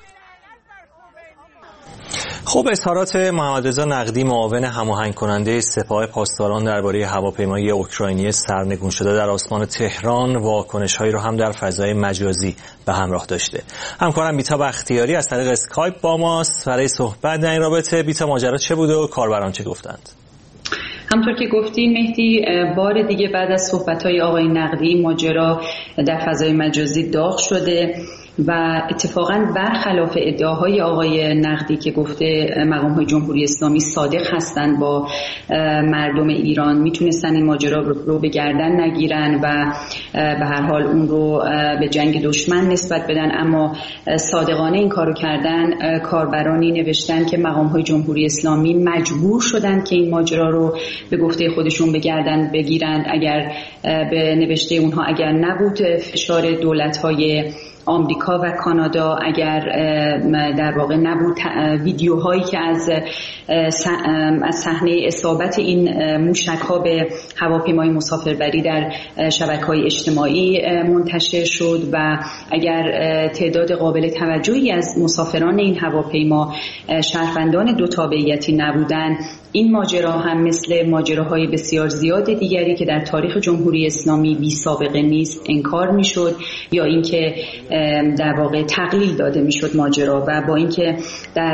خب اظهارات محمد رضا نقدی معاون هماهنگ کننده سپاه پاسداران درباره هواپیمای اوکراینی سرنگون شده در آسمان تهران واکنش‌هایی رو هم در فضای مجازی به همراه داشته. همکارم بیتا بختیاری از طریق اسکایپ با ماست برای صحبت در این رابطه. بیتا، ماجرا چه بوده و کاربران چه گفتند؟ همطور که گفتیم مهدی، بار دیگه بعد از صحبت‌های آقای نقدی ماجرا در فضای مجازی داغ شده و اتفاقاً برخلاف ادعاهای آقای نقدی که گفته مقام‌های جمهوری اسلامی صادق هستند با مردم ایران، میتونستن این ماجرا رو به گردن نگیرن و به هر حال اون رو به جنگ دشمن نسبت بدن، اما صادقانه این کارو کردن. کاربرانی نوشتن که مقام‌های جمهوری اسلامی مجبور شدن که این ماجرا رو به گفته خودشون به گردن بگیرند. اگر به نوشته اونها اگر نبود فشار دولت‌های آمریکا و کانادا، اگر در واقع نبود ویدیوهایی که از از صحنه اصابت این موشک‌ها به هواپیمای مسافربری در شبکه‌های اجتماعی منتشر شد و اگر تعداد قابل توجهی از مسافران این هواپیما شهروندان دو تابعیتی نبودند، این ماجرا هم مثل ماجراهای بسیار زیاد دیگری که در تاریخ جمهوری اسلامی بی سابقه نیست انکار میشد یا اینکه در واقع تقلیل داده میشد ماجرا. و با اینکه در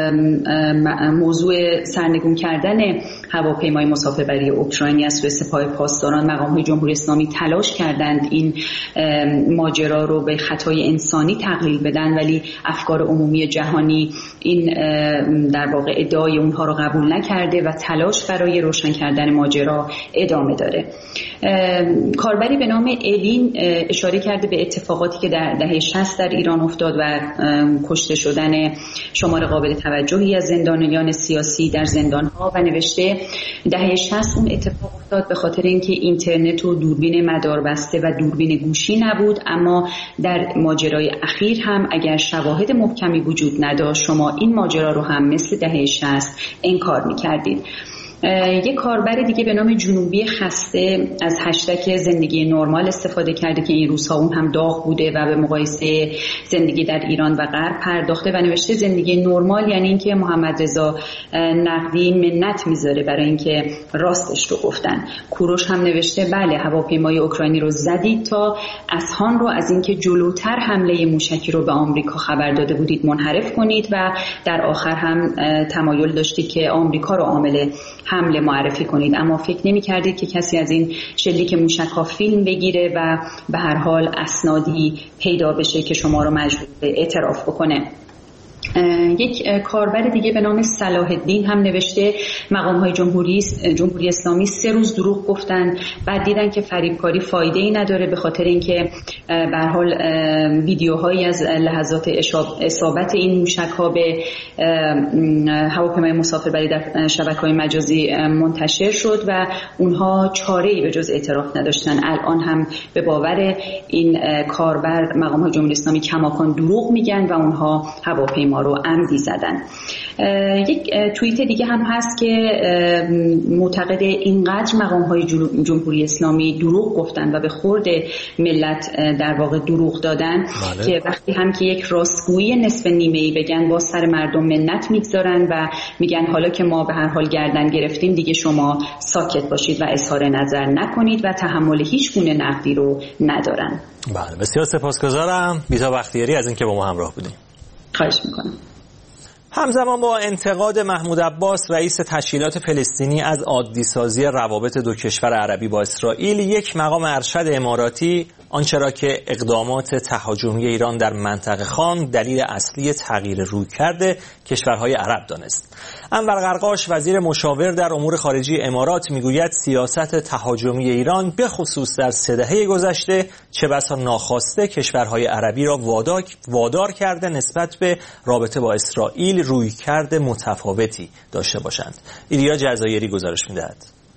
موضوع سرنگون کردن هواپیمای مسافربری اوکراینی از سوی سپاه پاسداران مقام‌های جمهوری اسلامی تلاش کردند این ماجرا رو به خطای انسانی تقلیل بدن، ولی افکار عمومی جهانی این در واقع ادعای اونها رو قبول نکرده و تلاش برای روشن کردن ماجرا ادامه داره. کاربری به نام الین اشاره کرده به اتفاقاتی که در دهه شصت در ایران افتاد و کشته شدن شمار قابل توجهی از زندانیان سیاسی در زندان‌ها و نوشته دهه شصت اون اتفاق افتاد به خاطر اینکه اینترنت و دوربین مداربسته و دوربین گوشی نبود، اما در ماجرای اخیر هم اگر شواهد محکمی وجود نداشت شما این ماجرا رو هم مثل دهه شصت انکار می‌کردید. یک کاربر دیگه به نام جنوبی خسته از هشتگ زندگی نرمال استفاده کرده که این روزها اون هم داغ بوده و به مقایسه زندگی در ایران و غرب پرداخته و نوشته زندگی نرمال یعنی اینکه محمد رضا نقدی منت میذاره برای اینکه راستش رو گفتن. کوروش هم نوشته بله هواپیمای اوکراینی رو زدید تا اصحان رو از اینکه جلوتر حمله موشکی رو به آمریکا خبر داده بودید منحرف کنید و در آخر هم تمایل داشتید که آمریکا رو عامل حمله معرفی کنید، اما فکر نمی کردید که کسی از این شلیک موشک‌ها فیلم بگیره و به هر حال اسنادی پیدا بشه که شما رو مجبور اعتراف بکنه. یک کاربر دیگه به نام صلاح الدین هم نوشته مقام‌های جمهوری جمهوری اسلامی سه روز دروغ گفتن، بعد دیدن که فریبکاری فایده‌ای نداره به خاطر اینکه به هر حال ویدیوهایی از لحظات اصابت این موشک‌ها به هواپیمای مسافربری در شبکه‌های مجازی منتشر شد و اونها چاره‌ای به جز اعتراف نداشتن. الان هم به باور این کاربر مقام‌های جمهوری اسلامی کماکان دروغ میگن و اونها هواپیما رو عمدی زدن. یک توییت دیگه هم هست که معتقد اینقدر مقام‌های جمهوری اسلامی دروغ گفتن و به خورد ملت در واقع دروغ دادن بله. که وقتی هم که یک راستگویی نصف نیمه‌ای بگن با سر مردم منت میگذارن و میگن حالا که ما به هر حال گردن گرفتیم دیگه شما ساکت باشید و اظهار نظر نکنید و تحمل هیچ گونه نقدی رو ندارن. بله بسیار سپاسگزارم بیتا بختیاری از اینکه با ما همراه بودیم. خواهش میکنم. همزمان با انتقاد محمود عباس رئیس تشکیلات فلسطینی از عادی‌سازی روابط دو کشور عربی با اسرائیل، یک مقام ارشد اماراتی آنچه را که اقدامات تهاجمی ایران در منطقه خواند دلیل اصلی تغییر رویکرد کشورهای عرب دانست. انور قرقاش وزیر مشاور در امور خارجی امارات میگوید سیاست تهاجمی ایران به خصوص در سه دهه گذشته چه بسا ناخواسته کشورهای عربی را وادار کرده نسبت به رابطه با اسرائیل رویکرد متفاوتی داشته باشند. ایلیا جزایری گزارش می‌دهد.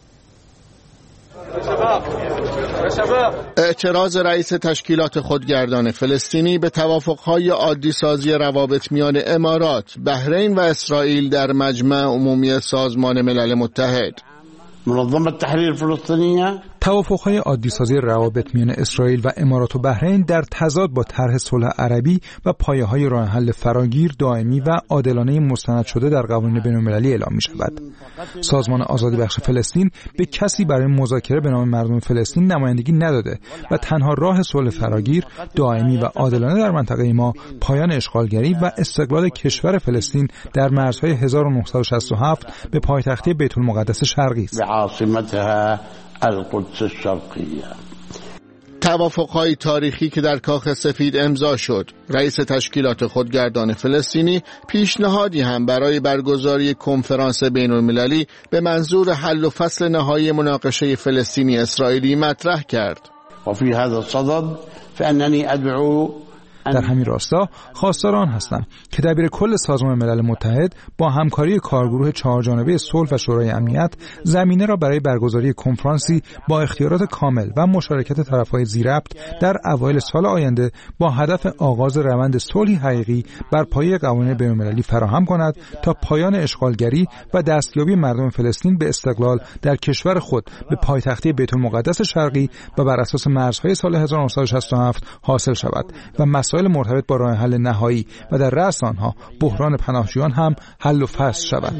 اعتراض رئیس تشکیلات خودگردان فلسطینی به توافق‌های عادی‌سازی روابط میان امارات، بحرین و اسرائیل در مجمع عمومی سازمان ملل متحد. منظمه تحریر الفلسطینیه توافق‌های عادی‌سازی روابط میان اسرائیل و امارات و بحرین در تضاد با طرح صلح عربی و پایه‌های راه حل فراگیر، دائمی و عادلانه مستند شده در قوانین بین‌المللی اعلام می‌شود. سازمان آزادی بخش فلسطین به کسی برای مذاکره به نام مردم فلسطین نمایندگی نداده و تنها راه صلح فراگیر، دائمی و عادلانه در منطقه ما پایان اشغالگری و استقلال کشور فلسطین در مرزهای هزار و نهصد و شصت و هفت به پایتختی بیت المقدس شرقی است. عاصمتها القدس الشرقیه. توافق‌های تاریخی که در کاخ سفید امضا شد، رئیس تشکیلات خودگردان فلسطینی پیشنهادی هم برای برگزاری کنفرانس بین‌المللی به منظور حل و فصل نهایی مناقشه فلسطینی اسرائیلی مطرح کرد. و فی هذا الصدد فاننی ادعو در همین راستا خواستار آن هستم که دبیر کل سازمان ملل متحد با همکاری کارگروه چهارجانبه صلح و شورای امنیت زمینه را برای برگزاری کنفرانسی با اختیارات کامل و مشارکت طرف‌های ذی‌ربط در اوایل سال آینده با هدف آغاز روند صلحی حقیقی بر پایه قوانین بین‌المللی فراهم کند تا پایان اشغالگری و دستیابی مردم فلسطین به استقلال در کشور خود به پایتختی بیت المقدس شرقی و بر اساس مرزهای سال هزار و نهصد و شصت و هفت حاصل شود و مسائل مرتبط با راه حل نهایی و در رأس آنها بحران پناهجویان هم حل و فصل شود.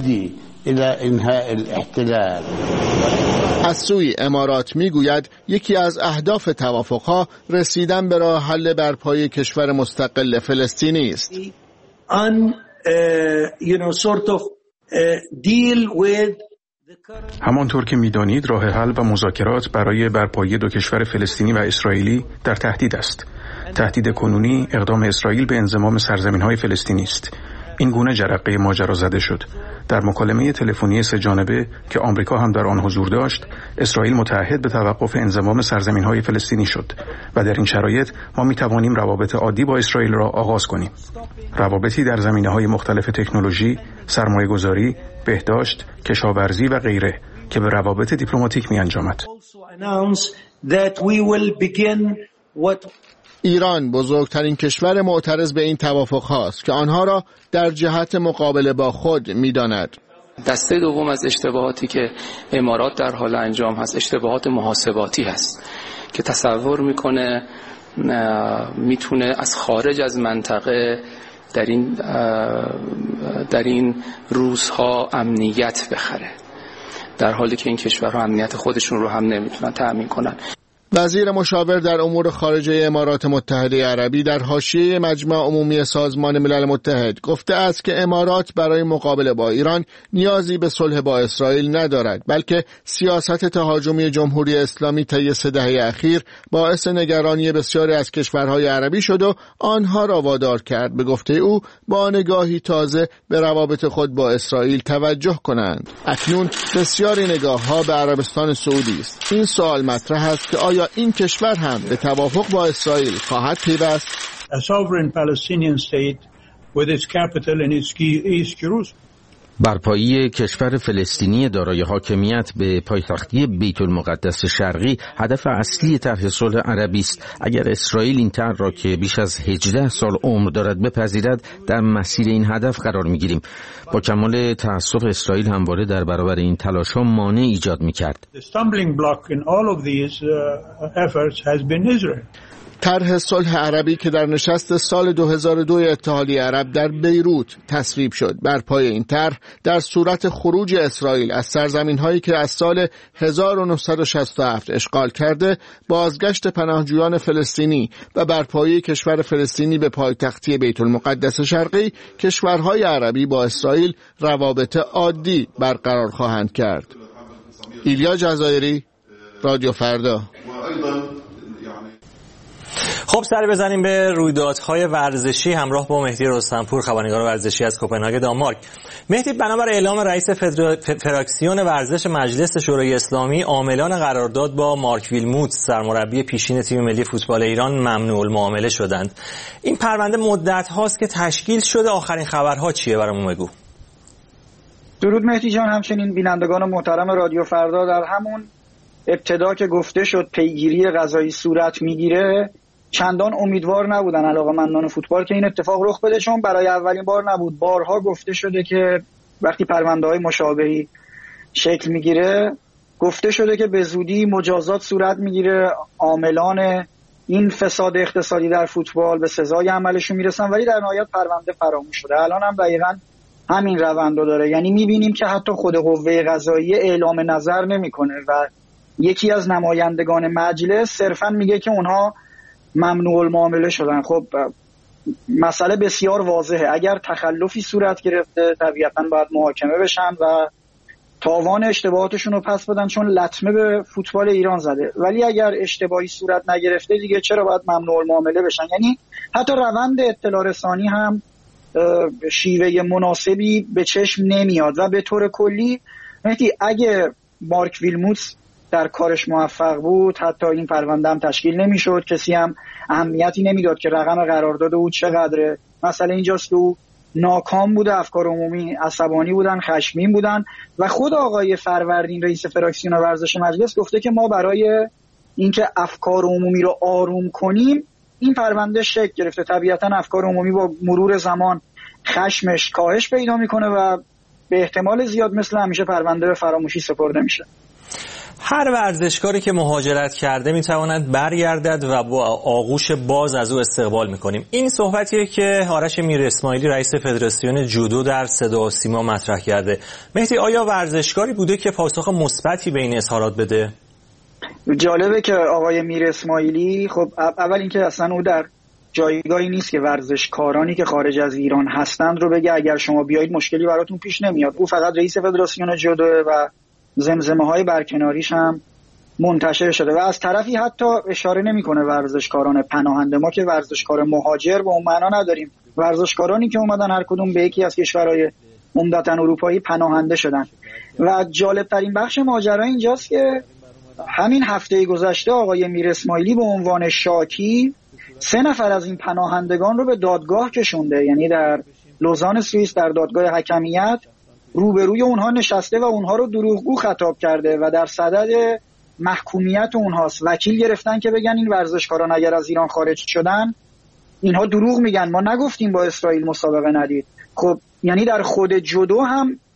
از سوی امارات میگوید یکی از اهداف توافقها رسیدن به راه حل بر پایه کشور مستقل فلسطینی است. همانطور که می‌دانید راه حل و مذاکرات برای برپایی دو کشور فلسطینی و اسرائیلی در تهدید است. تهدید کنونی اقدام اسرائیل به انضمام سرزمین‌های فلسطینی است. این گونه جرقه ماجرا زده شد. در مکالمه تلفنی سه جانبه که آمریکا هم در آن حضور داشت، اسرائیل متعهد به توقف انضمام سرزمین‌های فلسطینی شد و در این شرایط ما می‌توانیم روابط عادی با اسرائیل را آغاز کنیم. روابطی در زمینه‌های مختلف تکنولوژی، سرمایه‌گذاری، بهداشت، کشاورزی و غیره که به روابط دیپلماتیک می‌انجامد. ایران بزرگترین کشور معترض به این توافق هاست که آنها را در جهت مقابله با خود می‌داند. دسته دوم از اشتباهاتی که امارات در حال انجام هست اشتباهات محاسباتی هست که تصور میکنه میتونه از خارج از منطقه در این در این روزها امنیت بخره، در حالی که این کشورها امنیت خودشون رو هم نمیتونن تأمین کنن. وزیر مشاور در امور خارجه امارات متحده عربی در حاشیه مجمع عمومی سازمان ملل متحد گفته است که امارات برای مقابله با ایران نیازی به صلح با اسرائیل ندارد، بلکه سیاست تهاجمی جمهوری اسلامی طی سه دهه اخیر باعث نگرانی بسیاری از کشورهای عربی شد و آنها را وادار کرد به گفته او با نگاهی تازه به روابط خود با اسرائیل توجه کنند. اکنون بسیاری نگاه‌ها به عربستان سعودی است. این سوال مطرح است که آیا این کشور هم به توافق با اسرائیل خواهد پیوست؟ A sovereign Palestinian state with its capital in East Jerusalem. برپایی کشور فلسطینی دارای حاکمیت به پایتختی بیت المقدس شرقی هدف اصلی طرح صلح عربی است. اگر اسرائیل این طرح را که بیش از هجده سال عمر دارد بپذیرد، در مسیر این هدف قرار می‌گیریم. با کمال تأسف اسرائیل همواره در برابر این تلاش‌ها مانع ایجاد می‌کرد. The stumbling block in all of these uh, efforts has been Israel. طرح صلح عربی که در نشست سال دو هزار و دو اتحادیه عرب در بیروت تصویب شد، بر پای این طرح در صورت خروج اسرائیل از سرزمین‌هایی که از سال هزار و نهصد و شصت و هفت اشغال کرده، بازگشت پناهجویان فلسطینی و برپایی کشور فلسطینی به پایتختی بیت المقدس شرقی، کشورهای عربی با اسرائیل روابط عادی برقرار خواهند کرد. ایلیا جزایری، رادیو فردا. خب سر بزنیم به رویدادهای ورزشی همراه با مهدی رستمپور، خبرنگار ورزشی از کوپنهاگ دانمارک. مهدی، بنابر اعلام رئیس فدر... فراکسیون ورزش مجلس شورای اسلامی، عاملان قرارداد با مارک ویلموتس سرمربی پیشین تیم ملی فوتبال ایران ممنوع المعامله شدند. این پرونده مدت هاست که تشکیل شده، آخرین خبرها چیه برامون بگو؟ درود مهدی جان، همچنین بینندگان محترم رادیو فردا. در همون ابتدا که گفته شد پیگیری قضایی صورت میگیره، چندان امیدوار نبودن علاقه‌مندان فوتبال که این اتفاق رخ بده، چون برای اولین بار نبود. بارها گفته شده که وقتی پرونده‌های مشابهی شکل میگیره، گفته شده که به زودی مجازات صورت میگیره، عاملان این فساد اقتصادی در فوتبال به سزای عملشون میرسن، ولی در نهایت پرونده فراموش شده. الان هم دقیقاً همین روند رو داره، یعنی میبینیم که حتی خود قوه قضاییه اعلام نظر نمیکنه و یکی از نمایندگان مجلس صرفاً میگه که اونها ممنوع المعامله شدن. خب مسئله بسیار واضحه، اگر تخلفی صورت گرفته طبیعتاً باید محاکمه بشن و تاوان اشتباهاتشون رو پس بدن، چون لطمه به فوتبال ایران زده. ولی اگر اشتباهی صورت نگرفته دیگه چرا باید ممنوع المعامله بشن؟ یعنی حتی روند اطلاع رسانی هم شیوه مناسبی به چشم نمیاد و به طور کلی مهدی اگه مارک ویلموتس در کارش موفق بود، حتی این پرونده هم تشکیل نمیشد، کسی هم اهمیتی نمیداد که رقم قرارداد او چقدره. مسئله اینجاست که او ناکام بوده، افکار عمومی عصبانی بودن، خشمگین بودن و خود آقای فروردین رئیس فراکسیون ورزش مجلس گفته که ما برای اینکه افکار عمومی رو آروم کنیم این پرونده شکل گرفته. طبیعتا افکار عمومی با مرور زمان خشمش کاهش پیدا میکنه و به احتمال زیاد مثل همیشه پرونده به فراموشی سپرده میشه. هر ورزشکاری که مهاجرت کرده میتواند برگردد و با آغوش باز از او استقبال میکنیم. این صحبتیه که آرش میر اسماعیلی رئیس فدراسیون جودو در صدا و سیما مطرح کرده. مهدی، آیا ورزشکاری بوده که پاسخ مثبتی به این اظهارات بده؟ جالبه که آقای میر اسماعیلی، خب اول اینکه اصلا او در جایگاهی نیست که ورزشکارانی که خارج از ایران هستند رو بگه اگر شما بیایید مشکلی براتون پیش نمیاد. او فقط رئیس فدراسیون جودو و زمزمه های برکناریش هم منتشر شده و از طرفی حتی اشاره نمیکنه ورزشکاران پناهنده. ما که ورزشکار مهاجر به اون معنا نداریم، ورزشکارانی که اومدن هر کدوم به یکی از کشورهای عمدتاً اروپایی پناهنده شدن. و جالب ترین بخش ماجرا اینجاست که همین هفته گذشته آقای میر اسماعیلی به عنوان شاکی سه نفر از این پناهندگان رو به دادگاه کشونده، یعنی در لوزان سوئیس در دادگاه حکمیت روبروی اونها نشسته و اونها رو دروغگو خطاب کرده و در صدد محکومیت اونهاست. وکیل گرفتن که بگن این ورزشکاران اگر از ایران خارج شدن اینها دروغ میگن، ما نگفتیم با اسرائیل مسابقه ندید. خب یعنی در خود جودو هم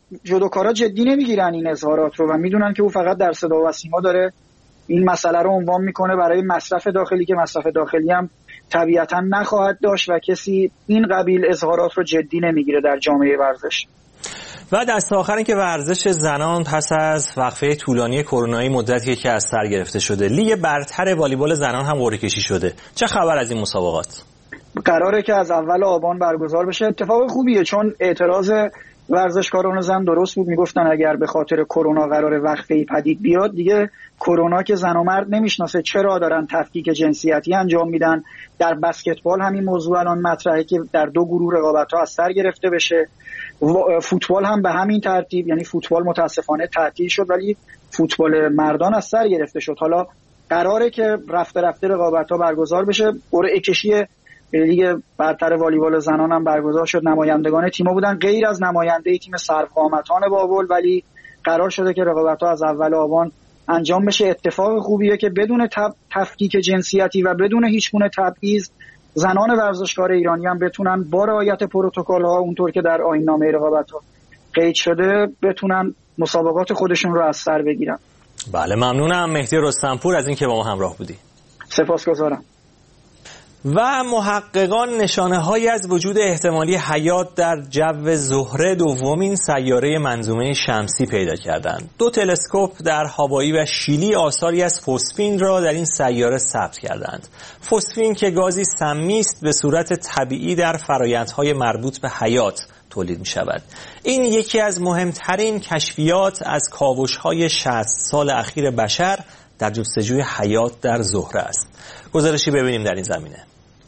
جودوکارا جدی نمیگیرن این اظهارات رو و میدونن که او فقط در صدا و سیما داره این مسئله رو عنوان میکنه برای مصرف داخلی که مصرف داخلی هم طبیعتا نخواهد داشت و کسی این قبیل اظهارات رو جدی نمیگیره در جامعه ورزش. و دست آخر این که ورزش زنان پس از وقفه طولانی کرونایی مدتی که از سر گرفته شده، لیگ برتر والیبال زنان هم قرعه کشی شده. چه خبر از این مسابقات؟ قراره که از اول آبان برگزار بشه. اتفاق خوبیه چون اعتراض ورزشکاران زن درست بود، میگفتن اگر به خاطر کرونا قراره وقفه‌ای پدید بیاد، دیگه کرونا که زن و مرد نمیشناسه، چرا دارن تفکیک جنسیتی انجام میدن. در بسکتبال همین موضوع الان مطرحه که در دو گروه رقابت‌ها از سر گرفته بشه. فوتبال هم به همین ترتیب، یعنی فوتبال متاسفانه تعطیل شد ولی فوتبال مردان از سر گرفته شد. حالا قراره که رفته رفته رقابت‌ها برگزار بشه. قرعه کشی لیگ برتر والیبال زنان هم برگزار شد. نمایندگان تیم‌ها بودن غیر از نماینده تیم سرقامتان بابل، ولی قرار شده که رقابت‌ها از اول آبان انجام بشه. اتفاق خوبیه که بدون تفکیک جنسیتی و بدون هیچ گونه تبعیض زنان ورزشکار ایرانی هم بتونن با رعایت پروتکل‌ها اونطور که در آیین‌نامه رقابت‌ها قید شده بتونن مسابقات خودشون رو از سر بگیرن. بله ممنونم مهدی رستمپور از اینکه با ما همراه بودی. سپاسگزارم. و محققان نشانه‌هایی از وجود احتمالی حیات در جو زهره، دومین سیاره منظومه شمسی، پیدا کردند. دو تلسکوپ در هاوایی و شیلی آثاری از فسفین را در این سیاره ثبت کردند. فسفین که گازی سمی است به صورت طبیعی در فرآیندهای مربوط به حیات تولید می شود. این یکی از مهمترین کشفیات از کاوش‌های شصت سال اخیر بشر در جستجوی حیات در زهره است. گزارشی ببینیم در این زمینه.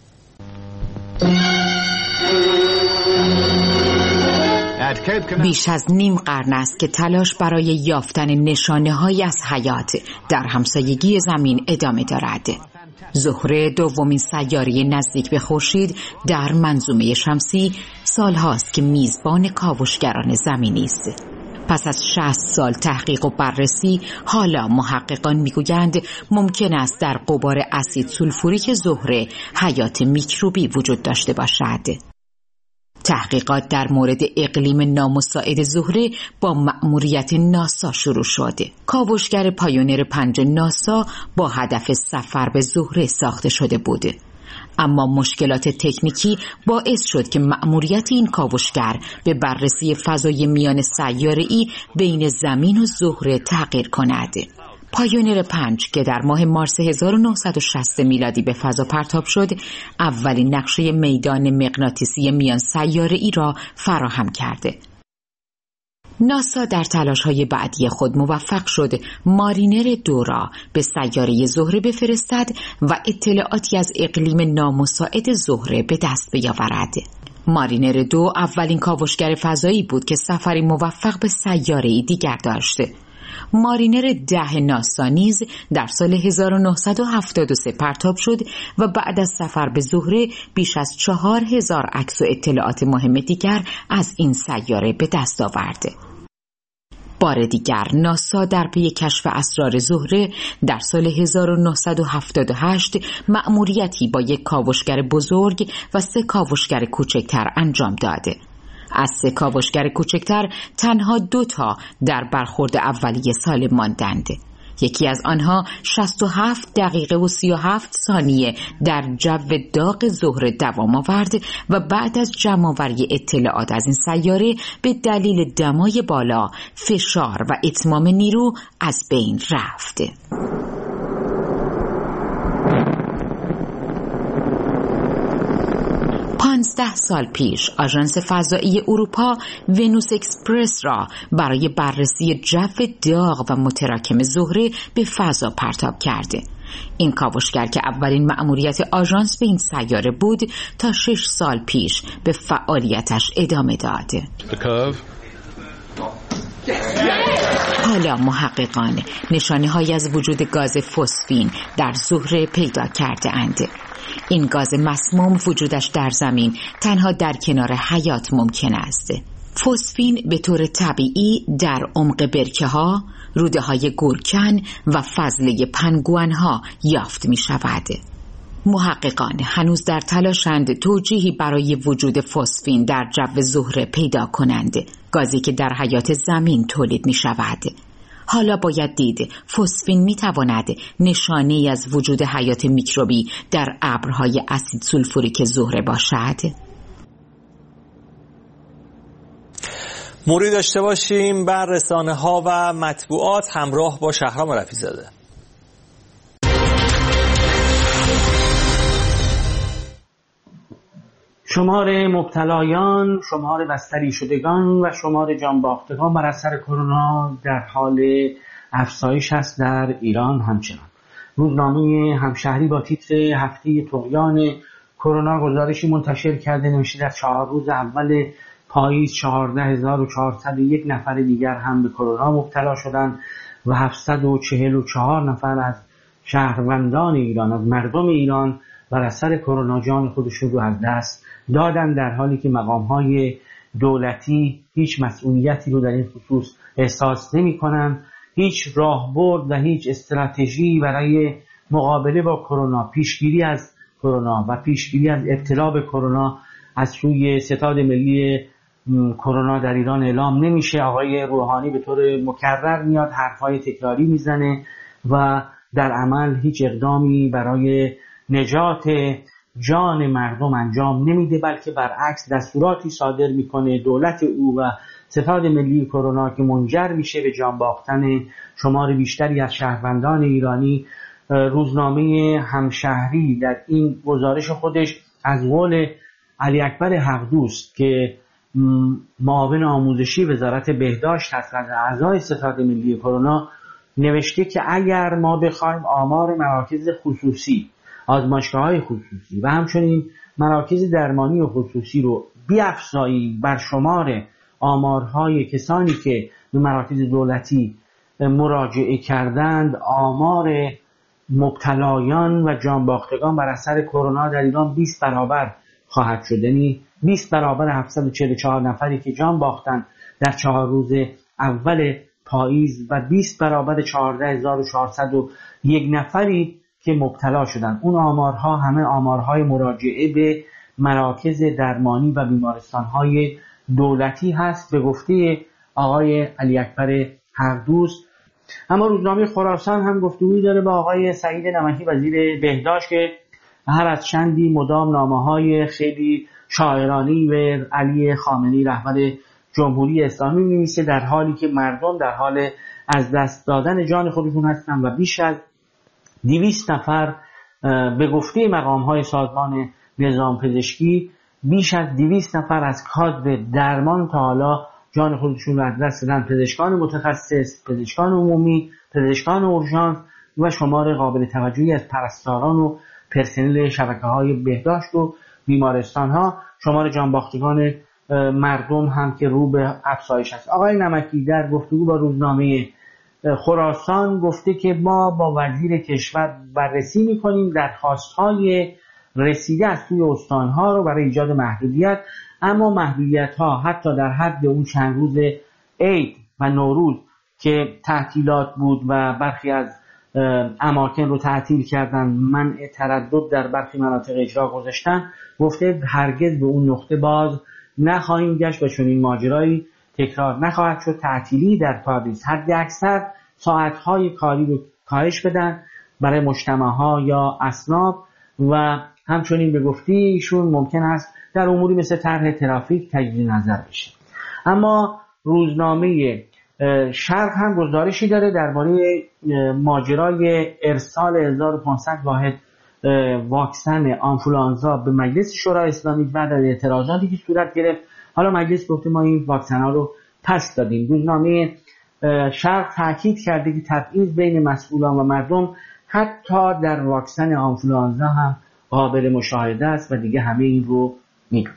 بیش از نیم قرن است که تلاش برای یافتن نشانه‌هایی از حیات در همسایگی زمین ادامه دارد. زهره، دومین سیاره نزدیک به خورشید در منظومه شمسی، سالهاست که میزبان کاوشگران زمینی است. پس از شصت سال تحقیق و بررسی، حالا محققان میگویند ممکن است در غبار اسید سولفوریک زهره حیات میکروبی وجود داشته باشد. تحقیقات در مورد اقلیم نامساعد زهره با مأموریت ناسا شروع شد. کاوشگر پایونر پنج ناسا با هدف سفر به زهره ساخته شده بود. اما مشکلات تکنیکی باعث شد که مأموریت این کاوشگر به بررسی فضای میان سیاره‌ای بین زمین و زهره تغییر کند. پایونر پنج که در ماه مارس هزار و نهصد و شصت میلادی به فضا پرتاب شد، اولین نقشه میدان مغناطیسی میان سیاره‌ای را فراهم کرده. ناسا در تلاش‌های بعدی خود موفق شد مارینر دو را به سیاره زهره بفرستد و اطلاعاتی از اقلیم نامساعد زهره به دست بیاورد. مارینر دو اولین کاوشگر فضایی بود که سفری موفق به سیاره‌ای دیگر داشت. مارینر ده ناسا نیز در سال هزار و نهصد و هفتاد و سه پرتاب شد و بعد از سفر به زهره بیش از چهار هزار عکس و اطلاعات مهم دیگر از این سیاره به دست آورد. بار دیگر ناسا در پی کشف اسرار زهره در سال هزار و نهصد و هفتاد و هشت مأموریتی با یک کاوشگر بزرگ و سه کاوشگر کوچکتر انجام داد. از سه کاوشگر کوچکتر تنها دو تا در برخورد اولیه سال ماندند. یکی از آنها شصت و هفت دقیقه و سی و هفت ثانیه در جو داغ زهره دوام آورد و بعد از جمع‌آوری اطلاعات از این سیاره به دلیل دمای بالا، فشار و اتمام نیرو از بین رفت. پانزده سال پیش آژانس فضایی اروپا ونوس اکسپرس را برای بررسی جو داغ و متراکم زهره به فضا پرتاب کرده. این کاوشگر که اولین مأموریت آژانس به این سیاره بود تا شش سال پیش به فعالیتش ادامه داد. حالا محققان نشانه‌هایی از وجود گاز فسفین در زهره پیدا کرده اند. این گاز مسموم وجودش در زمین تنها در کنار حیات ممکن است. فسفین به طور طبیعی در عمق برکه‌ها، روده‌های گورکن و فضله پنگوئن‌ها یافت می شود. محققان هنوز در تلاشند توجیهی برای وجود فسفین در جو زهره پیدا کنند، گازی که در حیات زمین تولید می شود. حالا باید دید فسفین می تواند نشانه‌ای از وجود حیات میکروبی در ابرهای اسید سولفوریک زهره باشد. موری داشته باشیم بر رسانه ها و مطبوعات همراه با شهرام رفیع‌زاده. شمار مبتلایان، شمار بستری شدگان و شمار جانباختگان بر اثر کرونا در حال افزایش است در ایران. همچنان روزنامه همشهری با تیتر هفته طغیان کرونا گزارشی منتشر کرده، نوشته در چهار روز اول پاییز چهارده هزار و چهارصد و یک نفر دیگر هم به کرونا مبتلا شدند و هفتصد و چهل و چهار نفر از شهروندان ایران، از مردم ایران بر اثر کرونا جان خودشون رو از دست دادن، در حالی که مقام‌های دولتی هیچ مسئولیتی رو در این خصوص احساس نمی‌کنند. هیچ راهبرد و هیچ استراتژی برای مقابله با کرونا، پیشگیری از کرونا و پیشگیری از ابتلا به کرونا از سوی ستاد ملی کرونا در ایران اعلام نمیشه. آقای روحانی به طور مکرر میاد حرفای تکراری میزنه و در عمل هیچ اقدامی برای نجات جان مردم انجام نمیده، بلکه برعکس دستوراتی صادر میکنه دولت او و ستاد ملی کرونا که منجر میشه به جان باختن شمار بیشتری از شهروندان ایرانی. روزنامه همشهری در این گزارش خودش از قول علی اکبر حقدوست که معاون آموزشی وزارت بهداشت هست و اعضای ستاد ملی کرونا نوشته که اگر ما بخوایم آمار مراکز خصوصی، آزمایشگاه‌های خصوصی و همچنین مراکز درمانی و خصوصی رو بیافزاییم بر شمار آمارهای کسانی که به مراکز دولتی مراجعه کردند، آمار مبتلایان و جانباختگان بر اثر کرونا در ایران بیست برابر خواهد شد. یعنی بیست برابر هفتصد و چهل و چهار نفری که جان باختن در چهار روز اول پاییز و بیست برابر چهارده هزار و چهارصد و یک نفری که مبتلا شدن. اون آمارها همه آمارهای مراجعه به مراکز درمانی و بیمارستانهای دولتی هست به گفته آقای علی اکبر حقدوست. اما روزنامه خراسان هم گفتگویی داره با آقای سعید نمکی وزیر بهداشت که هر از چندی مدام نامه‌های خیلی شاعرانی به علی خامنه‌ای رهبر جمهوری اسلامی می‌نویسه، در حالی که مردم در حال از دست دادن جان خودشون هستن و بیش از دویست نفر به گفته مقام‌های سازمان نظام پزشکی بیش از دویست نفر از کادر درمان تا حالا جان خودشون رو از دست دادن. پزشکان متخصص، پزشکان عمومی، پزشکان اورژانس و شمار قابل توجهی از پرستاران و پرسنل شبکه‌های بهداشت و بیمارستان‌ها. شمار جانباختگان مردم هم که رو به افزایش است. آقای نمکی در گفتگو با روزنامه خراسان گفته که ما با وزیر کشور بررسی می‌کنیم درخواست‌های رسیده از سوی استان‌ها رو برای ایجاد محدودیت، اما محدودیت‌ها حتی در حد اون چند روز عید و نوروز که تعطیلات بود و برخی از اماکن رو تعطیل کردن، منع تردد در برخی مناطق اجرا گذاشتن، گفته هرگز به اون نقطه باز نخواهیم گشت و چنین ماجرایی تکرار نخواهد شد. تعطیلی در پاریس حد اکثر ساعت‌های کاری رو کاهش بدن برای مجتمع‌ها یا اصناف و همچنین به گفته ایشون ممکن است در اموری مثل طرح ترافیک تجدید نظر بشه. اما روزنامه شرق هم گزارشی داره درباره ماجرای ارسال هزار و پانصد واحد واکسن آنفولانزا به مجلس شورای اسلامی بعد از اعتراضاتی که صورت گرفت. حالا مجلس گفته ما این واکسن ها رو پس دادیم. روزنامه شرق تاکید کرده که تبعیض بین مسئولان و مردم حتی در واکسن آنفولانزا هم قابل مشاهده است و دیگه همه این رو میدونن.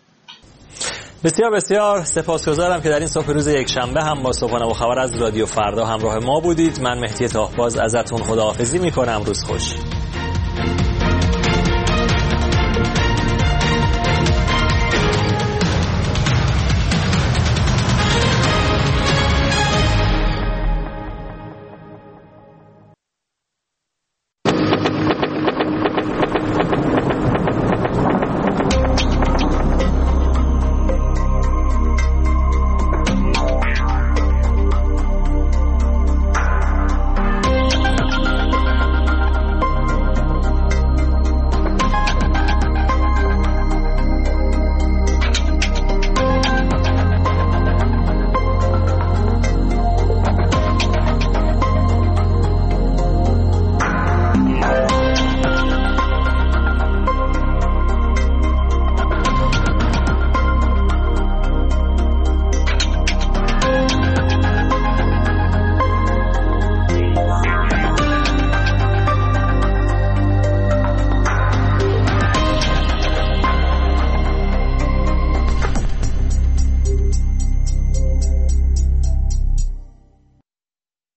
بسیار بسیار سپاسگزارم که در این صبح روز یکشنبه هم با صبحانه و خبر از رادیو فردا همراه ما بودید. من مهدی تاهباز ازتون خداحافظی میکنم. روز خوش.